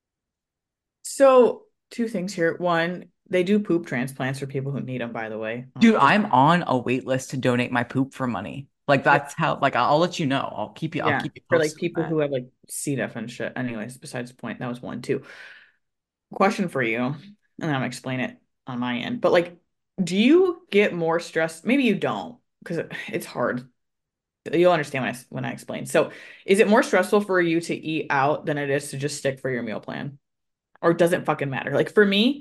So two things here. One, they do poop transplants for people who need them, by the way. Dude, Um, just I'm on a wait list to donate my poop for money. Like yeah. that's how like I'll, I'll let you know. I'll keep you I'll Yeah, keep you for like posted on people that. who have like C. diff and shit. Anyways, besides the point, that was one too. Question for you, and I'm gonna explain it on my end. But like, Do you get more stressed? Maybe you don't, because it's hard. You'll understand when I when I explain. So, is it more stressful for you to eat out than it is to just stick for your meal plan? Or does it fucking matter? Like for me,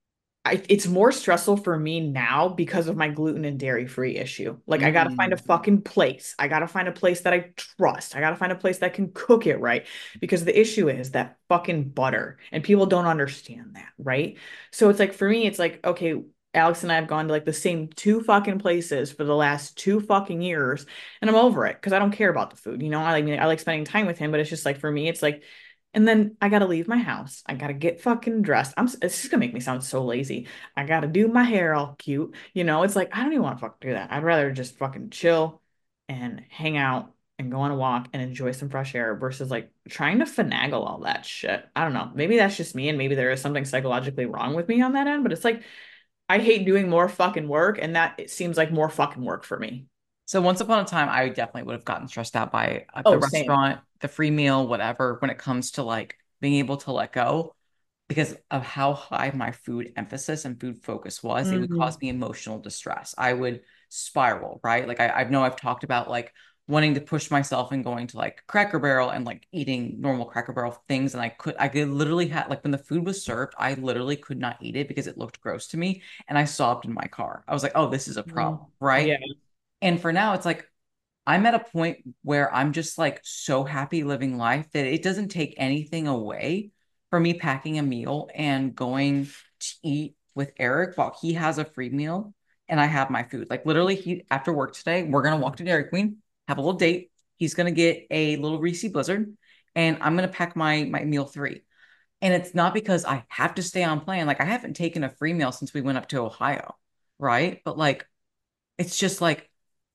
I, it's more stressful for me now because of my gluten and dairy free issue. Like, I gotta find a Mm. fucking place. I gotta find a place that I trust. I gotta find a place that can cook it right. Because the issue is that fucking butter, and people don't understand that, right? So it's like for me, it's like, okay, Alex and I have gone to like the same two fucking places for the last two fucking years, and I'm over it because I don't care about the food. You know, I like I like spending time with him, but it's just like for me, it's like and then I gotta leave my house. I gotta get fucking dressed. I'm, it's just gonna make me sound so lazy. I gotta do my hair all cute. You know, it's like, I don't even want to fucking do that. I'd rather just fucking chill and hang out and go on a walk and enjoy some fresh air versus like trying to finagle all that shit. I don't know. Maybe that's just me and maybe there is something psychologically wrong with me on that end, but it's like, I hate doing more fucking work and that it seems like more fucking work for me. So once upon a time, I definitely would have gotten stressed out by uh, the Oh, same. restaurant, the free meal, whatever, when it comes to like being able to let go because of how high my food emphasis and food focus was. It would cause Hmm. me emotional distress. I would spiral, right? Like I, I know I've talked about like wanting to push myself and going to like Cracker Barrel and like eating normal Cracker Barrel things. And I could, I could literally have like when the food was served, I literally could not eat it because it looked gross to me. And I sobbed in my car. I was like, oh, this is a Mhm. problem, right? Yeah. And for now, it's like I'm at a point where I'm just like so happy living life that it doesn't take anything away from me packing a meal and going to eat with Eric while he has a free meal and I have my food. Like literally, he after work today, we're gonna walk to Dairy Queen, have a little date. He's gonna get a little Reese Blizzard, and I'm gonna pack my my meal three. And it's not because I have to stay on plan. Like I haven't taken a free meal since we went up to Ohio, right? But like it's just like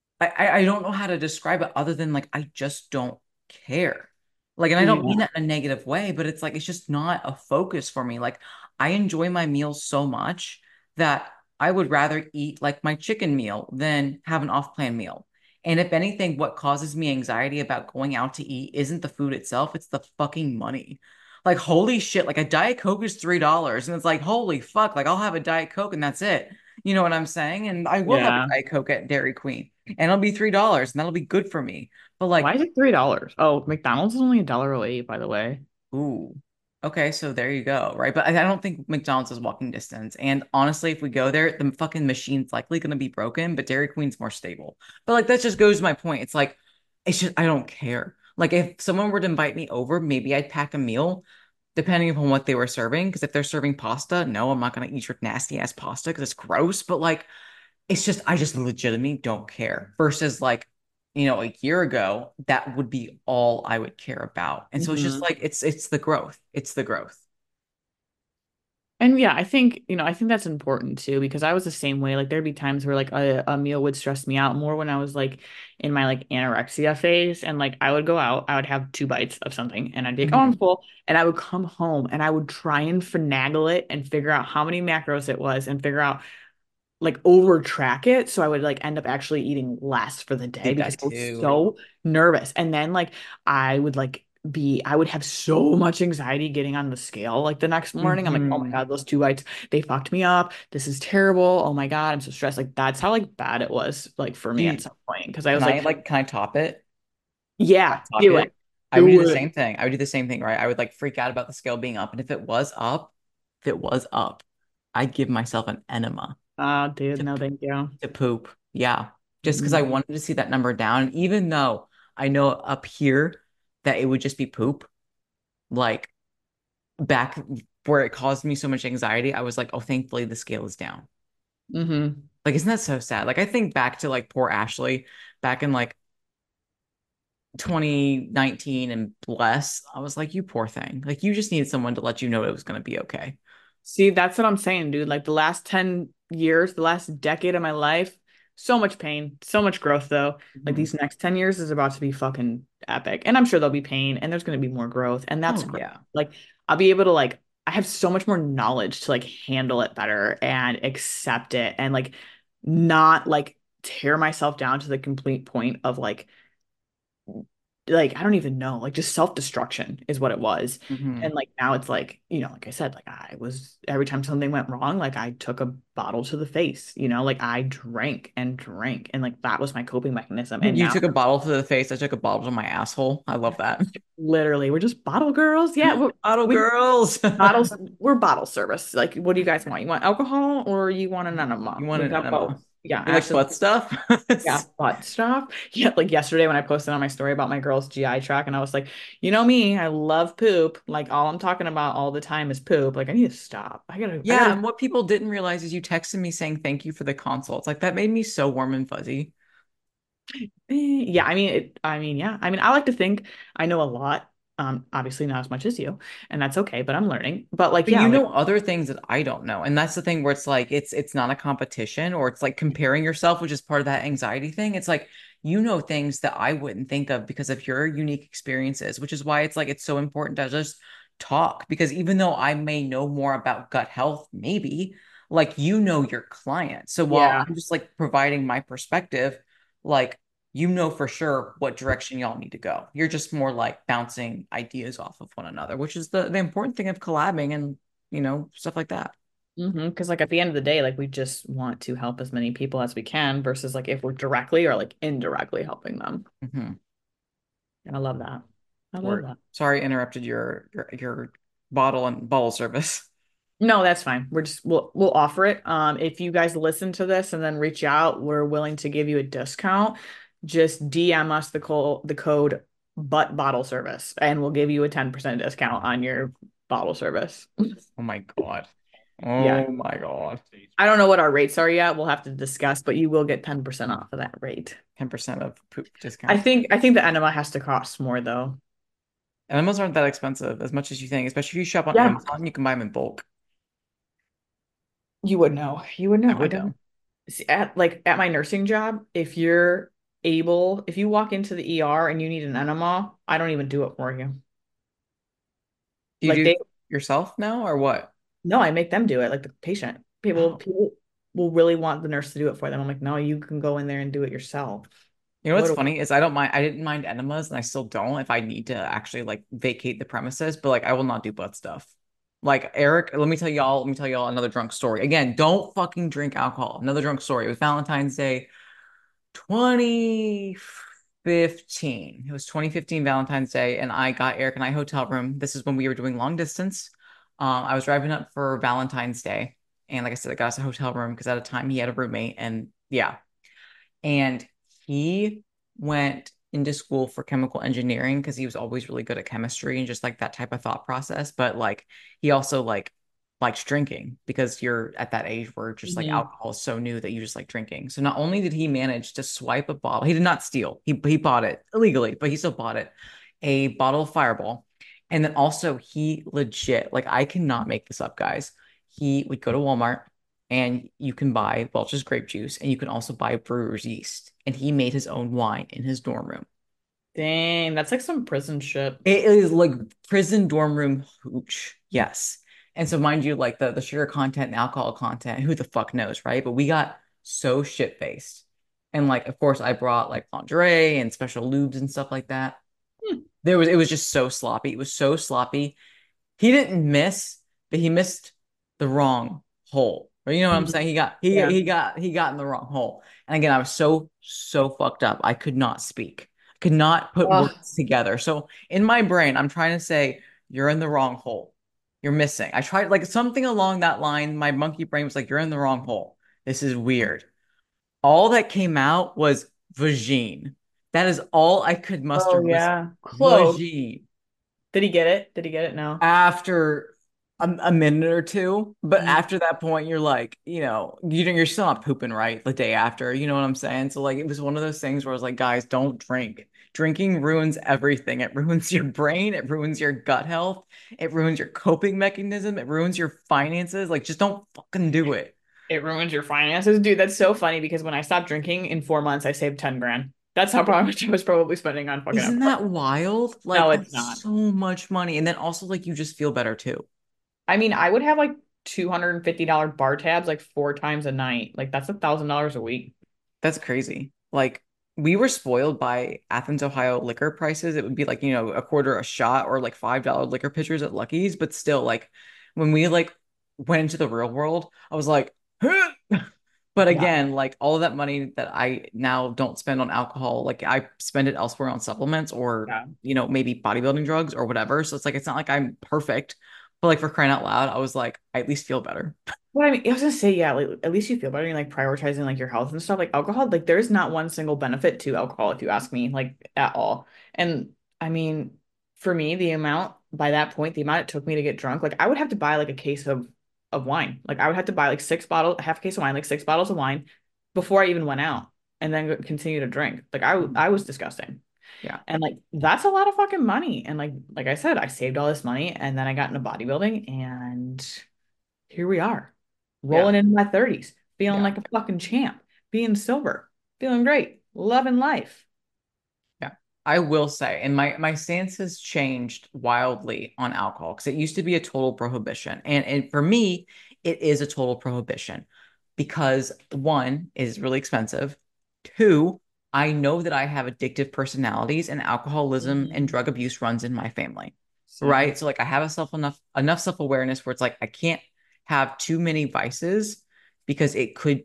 I, I don't know how to describe it other than like I just don't care. Like, and I don't mean Yeah. that in a negative way, but it's like it's just not a focus for me. Like, I enjoy my meals so much that I would rather eat like my chicken meal than have an off-plan meal. And if anything, what causes me anxiety about going out to eat isn't the food itself, it's the fucking money. Like, holy shit, like a Diet Coke is three dollars. And it's like, holy fuck, like I'll have a Diet Coke and that's it. You know what I'm saying? And I will have a Yeah. Diet Coke at Dairy Queen and it'll be three dollars and that'll be good for me. But Why like, is it three dollars? Oh, McDonald's is only a dollar oh eight, by the way. ooh, okay, so there you go, right? But I, I don't think McDonald's is walking distance. And honestly, if we go there, the fucking machine's likely going to be broken, but Dairy Queen's more stable. But like, that just goes to my point. It's like, it's just, I don't care. Like, if someone were to invite me over, maybe I'd pack a meal depending upon what they were serving. Because if they're serving pasta, no, I'm not going to eat your nasty ass pasta because it's gross. But like, it's just I just legitimately don't care versus like you know a year ago that would be all I would care about. And so it's just Hmm. like it's it's the growth, it's the growth. And yeah, I think, you know, I think that's important too, because I was the same way. Like there'd be times where like a, a meal would stress me out more when I was like in my like anorexia phase. And like I would go out, I would have two bites of something and I'd be like, oh, I'm Mhm. full. And I would come home and I would try and finagle it and figure out how many macros it was and figure out like over track it. So I would like end up actually eating less for the day Did because that I was too. so nervous. And then like I would like be I would have so much anxiety getting on the scale like the next morning. I'm like, oh my Hmm. God, those two bites, they fucked me up. This is terrible. Oh my God, I'm so stressed. Like that's how like bad it was like for me at See, some point. Because I can was I like, like can I top it? Can yeah, I top do it. it? I would do Do the it. same thing. I would do the same thing, right? I would like freak out about the scale being up, and if it was up, if it was up, I'd give myself an enema Ah, dude, to no, thank you. to poop. Yeah. Just because I Mm-mm. wanted to see that number down. And even though I know up here that it would just be poop, like back where it caused me so much anxiety, I was like, oh, thankfully the scale is down. Mm-hmm. Like, isn't that so sad? Like, I think back to like poor Ashley back in like twenty nineteen and bless. I was like, you poor thing. Like, you just needed someone to let you know it was going to be okay. See, that's what I'm saying, dude. Like the last ten years, the last decade of my life, so much pain, so much growth, though. Like Mhm. these next ten years is about to be fucking epic. And I'm sure there'll be pain and there's going to be more growth. And that's Oh, great. yeah. Like I'll be able to, like, I have so much more knowledge to, like, handle it better and accept it and, like, not, like, tear myself down to the complete point of, like, like I don't even know, like just self-destruction is what it was. Hmm. And like now it's like, you know, like I said, like I was every time something went wrong, like I took a bottle to the face, you know, like I drank and drank and like that was my coping mechanism. And You now took a bottle to the face. I took a bottle to my asshole. I love that. literally we're just bottle girls. Yeah, we're, Bottle we girls. bottles, we're bottle service. Like, what do you guys want? You want alcohol or you want an You enema? want We an got enema? both. Yeah, You like Ashley. butt stuff? Yeah, butt stuff. Yeah, like yesterday when I posted on my story about my girl's G I tract, and I was like, you know me, I love poop. Like all I'm talking about all the time is poop. Like I need to stop. I gotta, I Yeah, gotta. and what people didn't realize is you texted me saying thank you for the consults. Like that made me so warm and fuzzy. Eh, yeah, I mean, it. I mean, yeah. I mean, I like to think I know a lot. Um, obviously not as much as you, and that's okay. But I'm learning. But like, But yeah, you like, know other things that I don't know. And that's the thing where it's like it's it's not a competition or it's like comparing yourself, which is part of that anxiety thing. It's like you know things that I wouldn't think of because of your unique experiences, which is why it's like it's so important to just talk because even though I may know more about gut health, maybe like you know your client. So while yeah. I'm just like providing my perspective, like you know for sure what direction y'all need to go. You're just more like bouncing ideas off of one another, which is the the important thing of collabing and you know, stuff like that. Mm-hmm. Because like at the end of the day, like we just want to help as many people as we can versus like if we're directly or like indirectly helping them. Hmm. And I love that. I love Word. that. Sorry, I interrupted your your your bottle and bottle service. No, that's fine. We're just we'll we'll offer it. Um, if you guys listen to this and then reach out, we're willing to give you a discount. Just D M us the code the code butt bottle service and we'll give you a ten percent discount on your bottle service. Oh my God. Yeah. Oh my God. I don't know what our rates are yet. We'll have to discuss, but you will get ten percent off of that rate. ten percent of poop I discount. think I think the enema has to cost more though. Enemas aren't that expensive as much as you think, especially if you shop on Yeah. Amazon, you can buy them in bulk. You would know. You would I know. I would don't know. see at like at my nursing job, if you're able, if you walk into the E R and you need an enema, I don't even do it for you. Do you Like do they yourself now or what? no, I make them do it, like the patient. People Oh. people will really want the nurse to do it for them. I'm like, no, you can go in there and do it yourself. You know what's What a funny is I don't mind I didn't mind enemas and I still don't if I need to actually like vacate the premises, but like I will not do butt stuff. Like Eric, let me tell y'all, let me tell y'all another drunk story. Again, don't fucking drink alcohol. Another drunk story. It was Valentine's Day twenty fifteen. It was twenty fifteen Valentine's Day, and I got Eric and I a hotel room. This is when we were doing long distance. Um, I was driving up for Valentine's Day, and like I said, I got us a hotel room because at a time he had a roommate, and yeah, and he went into school for chemical engineering because he was always really good at chemistry and just like that type of thought process. But like he also like likes drinking because you're at that age where just like Mhm. alcohol is so new that you just like drinking. So not only did he manage to swipe a bottle, he did not steal. He he bought it illegally, but he still bought it, a bottle of Fireball. And then also he legit, like I cannot make this up, guys. He would go to Walmart and you can buy Welch's grape juice and you can also buy brewer's yeast. And he made his own wine in his dorm room. Dang, that's like some prison shit. It is like prison dorm room hooch. Yes. And so mind you, like the, the sugar content and alcohol content, who the fuck knows, right? But we got so shit faced. And like, of course, I brought like lingerie and special lubes and stuff like that. Hmm. There was it was just so sloppy. It was so sloppy. He didn't miss, but he missed the wrong hole. Or you know what I'm Mhm. saying? He got he Yeah. he got he got in the wrong hole. And again, I was so so fucked up. I could not speak. Could not put Ugh. words together. So in my brain, I'm trying to say you're in the wrong hole. You're missing. I tried like something along that line. My monkey brain was like, you're in the wrong hole. This is weird. All that came out was vagine. That is all I could muster Oh was yeah. Close. vagine Did he get it? Did he get it? No. after a, a minute or two. But Mhm. after that point, you're like, you know, you you're still not pooping right the day after. You know what I'm saying? So like, it was one of those things where I was like, guys, don't drink. Drinking ruins everything. It ruins your brain. It ruins your gut health. It ruins your coping mechanism. It ruins your finances. Like, just don't fucking do it. It ruins your finances. Dude, that's so funny because when I stopped drinking in four months, I saved ten grand. That's how much I was probably spending on fucking Isn't alcohol. that wild? No, Like, it's that's not. so much money. And then also, like, you just feel better too. I mean, I would have like two hundred fifty dollars bar tabs like four times a night. Like that's a thousand dollars a week. That's crazy. Like, we were spoiled by Athens, Ohio liquor prices. It would be like, you know, a quarter a shot or like five dollar liquor pitchers at Lucky's. But still, like when we like went into the real world, I was like, huh? But Yeah. again, like all of that money that I now don't spend on alcohol, like I spend it elsewhere on supplements or, Yeah. you know, maybe bodybuilding drugs or whatever. So it's like, it's not like I'm perfect, but like for crying out loud, I was like, I at least feel better. Well, I mean, I was gonna say, yeah, like at least you feel better and like prioritizing like your health and stuff. Like alcohol, like there's not one single benefit to alcohol, if you ask me, like at all. And I mean, for me, the amount by that point, the amount it took me to get drunk, like I would have to buy like a case of of wine. Like I would have to buy like six bottles, half a case of wine, like six bottles of wine before I even went out, and then go- continue to drink. Like I Mhm. I was disgusting. Yeah. And like that's a lot of fucking money. And like like I said, I saved all this money and then I got into bodybuilding and here we are, Yeah. rolling into my thirties, feeling Yeah. like a fucking champ, being sober, feeling great, loving life. Yeah. I will say, and my my stance has changed wildly on alcohol because it used to be a total prohibition. And and for me, it is a total prohibition because one is really expensive. Two, I know that I have addictive personalities and alcoholism and Mhm. drug abuse runs in my family. Same. Right? So like I have a self enough enough self-awareness where it's like I can't have too many vices because it could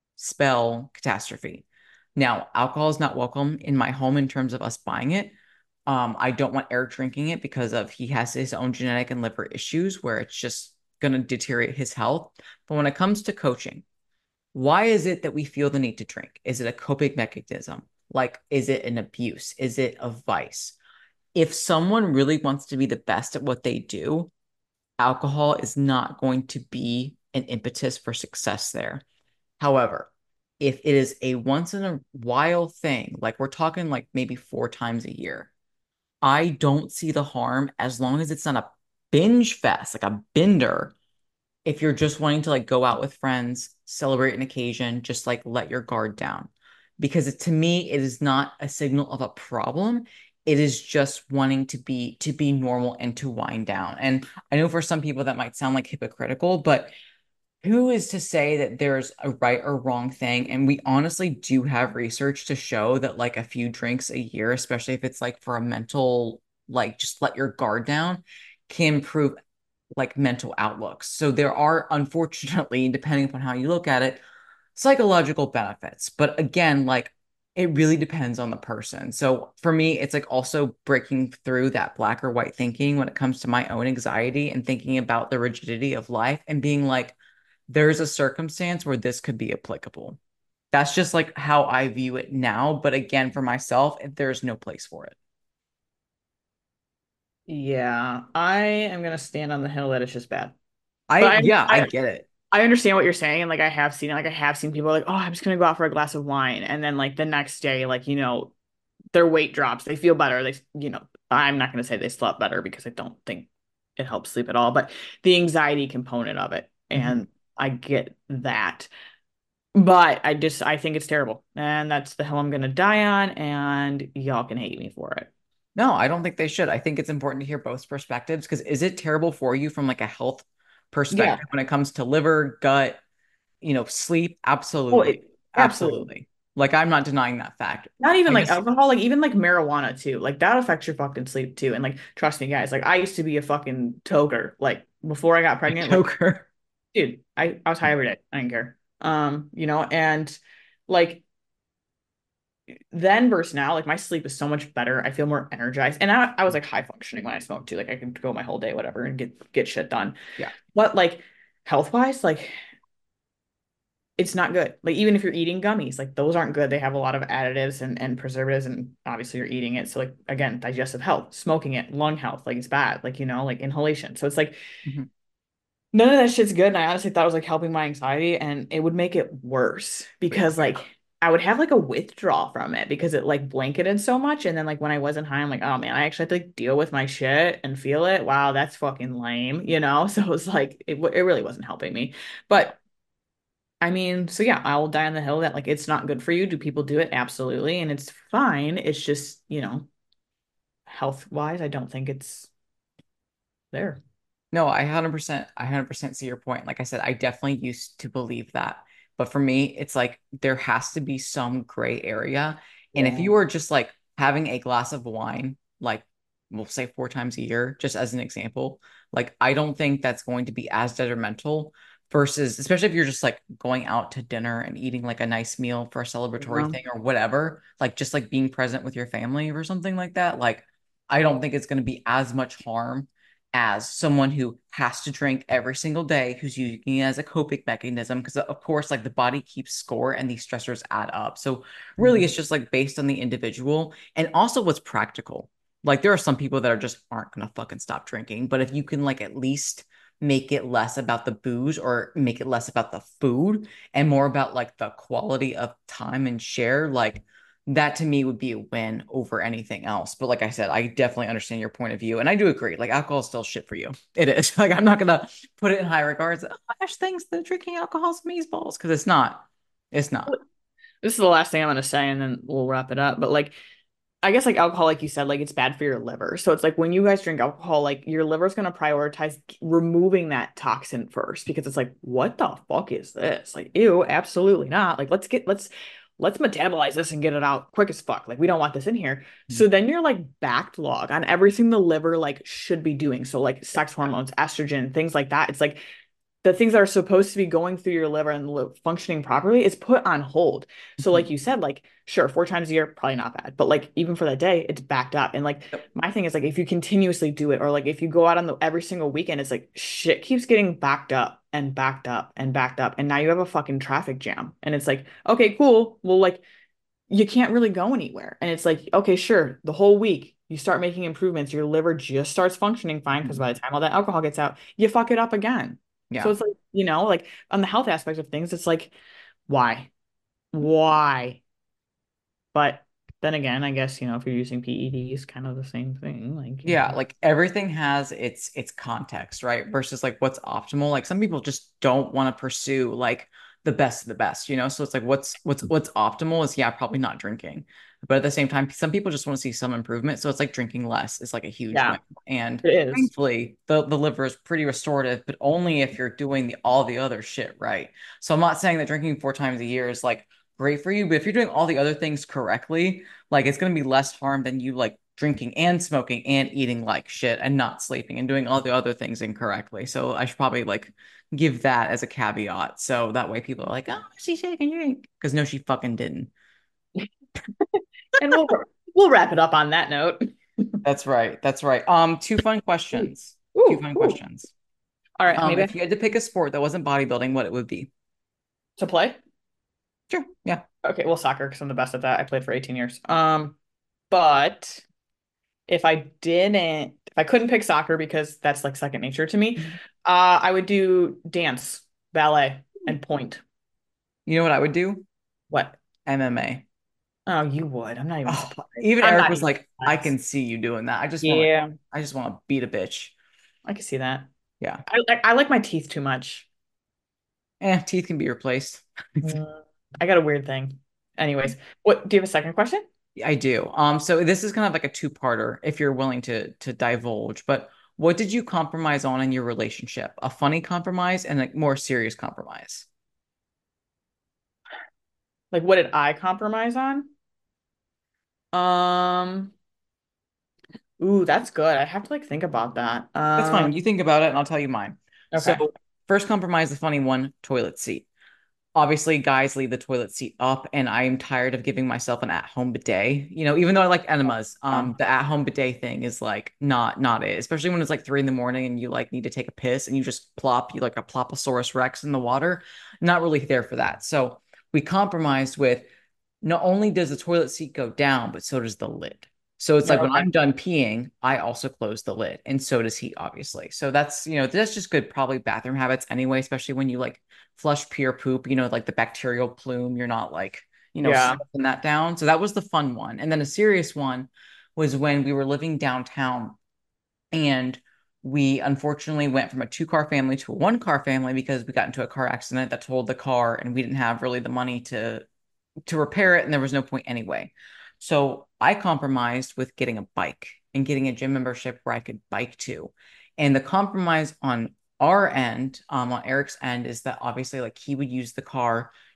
spell catastrophe. Now, alcohol is not welcome in my home in terms of us buying it. Um, I don't want Eric drinking it because of he has his own genetic and liver issues where it's just going to deteriorate his health. But when it comes to coaching, why is it that we feel the need to drink? Is it a coping mechanism? Like, is it an abuse? Is it a vice? If someone really wants to be the best at what they do, alcohol is not going to be an impetus for success there. However, if it is a once in a while thing, like we're talking like maybe four times a year, I don't see the harm as long as it's not a binge fest, like a bender. If you're just wanting to like go out with friends, celebrate an occasion, just like let your guard down. Because it, to me, it is not a signal of a problem. It is just wanting to be to be normal and to wind down. And I know for some people that might sound like hypocritical, but who is to say that there's a right or wrong thing? And we honestly do have research to show that like a few drinks a year, especially if it's like for a mental, like just let your guard down, can improve like mental outlooks. So there are, unfortunately, depending upon how you look at it, psychological benefits. But again, like it really depends on the person. So for me, it's like also breaking through that black or white thinking when it comes to my own anxiety and thinking about the rigidity of life and being like, there's a circumstance where this could be applicable. That's just like how I view it now. But again, for myself, there's no place for it. Yeah, I am gonna stand on the hill that it's just bad. I, But yeah, I I, I get it. I understand what you're saying, and like I have seen it. Like I have seen people like, oh, I'm just gonna go out for a glass of wine, and then like the next day, like you know, their weight drops, they feel better. They, you know, I'm not gonna say they slept better because I don't think it helps sleep at all, but the anxiety component of it, Mhm. and I get that. But I just I think it's terrible, and that's the hill I'm gonna die on, and y'all can hate me for it. No, I don't think they should. I think it's important to hear both perspectives because is it terrible for you from like a health Yeah. perspective when it comes to liver, gut, you know, sleep? Oh, Absolutely. it, absolutely. Absolutely. Like I'm not denying that fact. Not even I like just alcohol, like even like marijuana too. Like that affects your fucking sleep too. And like trust me, guys, like I used to be a fucking toker. Like before I got a pregnant, like toker. dude, I, I was high every day. I didn't care. Um, you know, and like then versus now, like my sleep is so much better. I feel more energized. And I, I was like high functioning when I smoked too. Like I could go my whole day, whatever, and get get shit done. Yeah. But like health wise, like it's not good. Like even if you're eating gummies, like those aren't good. They have a lot of additives and, and preservatives, and obviously you're eating it. So like again, digestive health, smoking it, lung health, like it's bad. Like, you know, like inhalation. So it's like Mhm. none of that shit's good. And I honestly thought it was like helping my anxiety, and it would make it worse Yeah. because like I would have like a withdrawal from it because it like blanketed so much. And then like when I wasn't high, I'm like, oh man, I actually have to like deal with my shit and feel it. Wow, that's fucking lame, you know? So it was like it, w- it really wasn't helping me. Yeah. But I mean, so yeah, I will die on the hill that like it's not good for you. Do people do it? Absolutely. And it's fine. It's just, you know, health wise, I don't think it's there. No, I one hundred percent, I one hundred percent see your point. Like I said, I definitely used to believe that. But for me, it's like there has to be some gray area. And if Yeah. you are just like having a glass of wine, like we'll say four times a year, just as an example, like I don't think that's going to be as detrimental versus, especially if you're just like going out to dinner and eating like a nice meal for a celebratory Yeah. thing or whatever, like just like being present with your family or something like that. Like, I don't think it's going to be as much harm as someone who has to drink every single day, who's using it as a coping mechanism, because of course, like the body keeps score and these stressors add up. So really, it's just like based on the individual and also what's practical. Like there are some people that are just aren't gonna fucking stop drinking, but if you can like at least make it less about the booze or make it less about the food and more about like the quality of time and share, like that to me would be a win over anything else. But like I said, I definitely understand your point of view. And I do agree. Like alcohol is still shit for you. It is. Like I'm not gonna put it in high regards. Oh, Ash thinks that drinking alcohol is measballs because it's not. It's not. This is the last thing I'm gonna say, and then we'll wrap it up. But like, I guess like alcohol, like you said, like it's bad for your liver. So it's like when you guys drink alcohol, like your liver's gonna prioritize removing that toxin first because it's like, what the fuck is this? Like, ew, absolutely not. Like, let's get let's let's metabolize this and get it out quick as fuck. Like, we don't want this in here. So then you're like backlog on everything the liver like should be doing. So like sex hormones, estrogen, things like that. It's like the things that are supposed to be going through your liver and li- functioning properly is put on hold. So, like you said, like, sure, four times a year, probably not bad. But like even for that day, it's backed up. And like Yep. my thing is like if you continuously do it, or like if you go out on the every single weekend, it's like shit keeps getting backed up and backed up and backed up. And now you have a fucking traffic jam. And it's like, okay, cool. Well, like you can't really go anywhere. And it's like, okay, sure, the whole week you start making improvements, your liver just starts functioning fine because by the time all that alcohol gets out, you fuck it up again. So Yeah. it's like, you know, like on the health aspect of things, it's like, why? Why? But then again, I guess, you know, if you're using P E Ds, kind of the same thing. Like, you Yeah, know, like everything has its its context, right? Versus like what's optimal. Like some people just don't want to pursue like the best of the best, you know? So it's like what's what's what's optimal is yeah, probably not drinking. But at the same time, some people just want to see some improvement. So it's like drinking less is like a huge yeah, win. And it is. thankfully, the, the liver is pretty restorative, but only if you're doing the all the other shit right. So I'm not saying that drinking four times a year is like great for you, but if you're doing all the other things correctly, like it's going to be less harm than you like drinking and smoking and eating like shit and not sleeping and doing all the other things incorrectly. So I should probably like give that as a caveat. So that way people are like, oh, she shaking drink. Because no, she fucking didn't. And we'll we'll wrap it up on that note. That's right. That's right. Um, two fun Ooh, questions. Two ooh, fun ooh. questions. All right, Um, maybe I if you had to pick a sport that wasn't bodybuilding, what it would be? to play. Sure. Yeah. Okay, well, soccer, because I'm the best at that. I played for eighteen years. Um, but if I didn't, if I couldn't pick soccer because that's like second nature to me, Mhm. uh, I would do dance, ballet, and point. You know what I would do? What? M M A. Oh, you would. I'm not even Oh, surprised. even I'm Eric not was even like, I surprised. can see you doing that. I just want to, Yeah, I just want to beat a bitch. I can see that. Yeah. I like I like my teeth too much. Eh, teeth can be replaced. Mm, I got a weird thing. Anyways, what do you have a second question? I do. Um, so this is kind of like a two-parter if you're willing to to divulge, but what did you compromise on in your relationship? A funny compromise and a more serious compromise? Like, what did I compromise on? Um, ooh, that's good. I have to like think about that. That's Um, fine. You think about it and I'll tell you mine. So okay. first compromise, the funny one, toilet seat. Obviously, guys leave the toilet seat up, and I am tired of giving myself an at-home bidet. You know, even though I like enemas, um, Um, the at-home bidet thing is like not not it. Especially when it's like three in the morning and you like need to take a piss and you just plop you like a Ploposaurus Rex in the water. Not really there for that. So we compromised with not only does the toilet seat go down, but so does the lid. So it's like when okay. I'm done peeing, I also close the lid, and so does he, obviously. So that's, you know, that's just good, probably bathroom habits anyway, especially when you like flush pure poop, you know, like the bacterial plume, you're not like, you know, Yeah. stuffing that down. So that was the fun one. And then a serious one was when we were living downtown and we unfortunately went from a two car family to a one car family because we got into a car accident that totaled the car and we didn't have really the money to to repair it, and there was no point anyway. So I compromised with getting a bike and getting a gym membership where I could bike to. And the compromise on our end, um, on Eric's end, is that obviously like he would use the car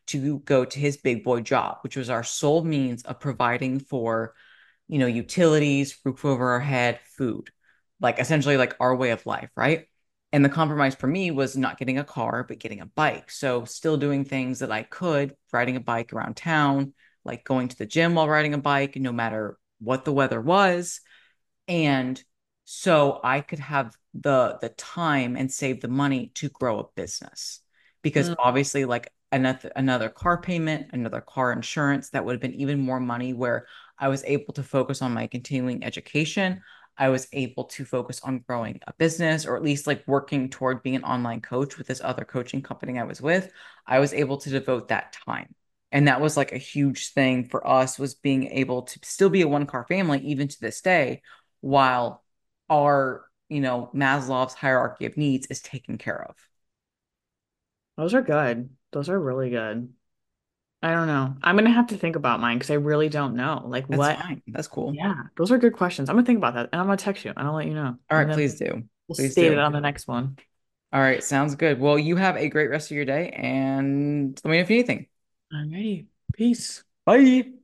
to go to his big boy job, which was our sole means of providing for, you know, utilities, roof over our head, food, like essentially like our way of life, right? And the compromise for me was not getting a car, but getting a bike. So still doing things that I could, riding a bike around town, like going to the gym while riding a bike, no matter what the weather was. And so I could have the the time and save the money to grow a business. Because Mm. obviously, like another another car payment, another car insurance, that would have been even more money where I was able to focus on my continuing education. I was able to focus on growing a business, or at least like working toward being an online coach with this other coaching company I was with. I was able to devote that time. And that was like a huge thing for us, was being able to still be a one car family even to this day, while our, you know, Maslow's hierarchy of needs is taken care of. Those are good. Those are really good. I don't know. I'm gonna have to think about mine because I really don't know. Like That's what? fine. That's cool. Yeah, those are good questions. I'm gonna think about that and I'm gonna text you and I'll let you know. All And right, then please do. we'll Please state it do. on the next one. All right, sounds good. Well, you have a great rest of your day and let me know if you need anything. Alrighty. Peace. Bye.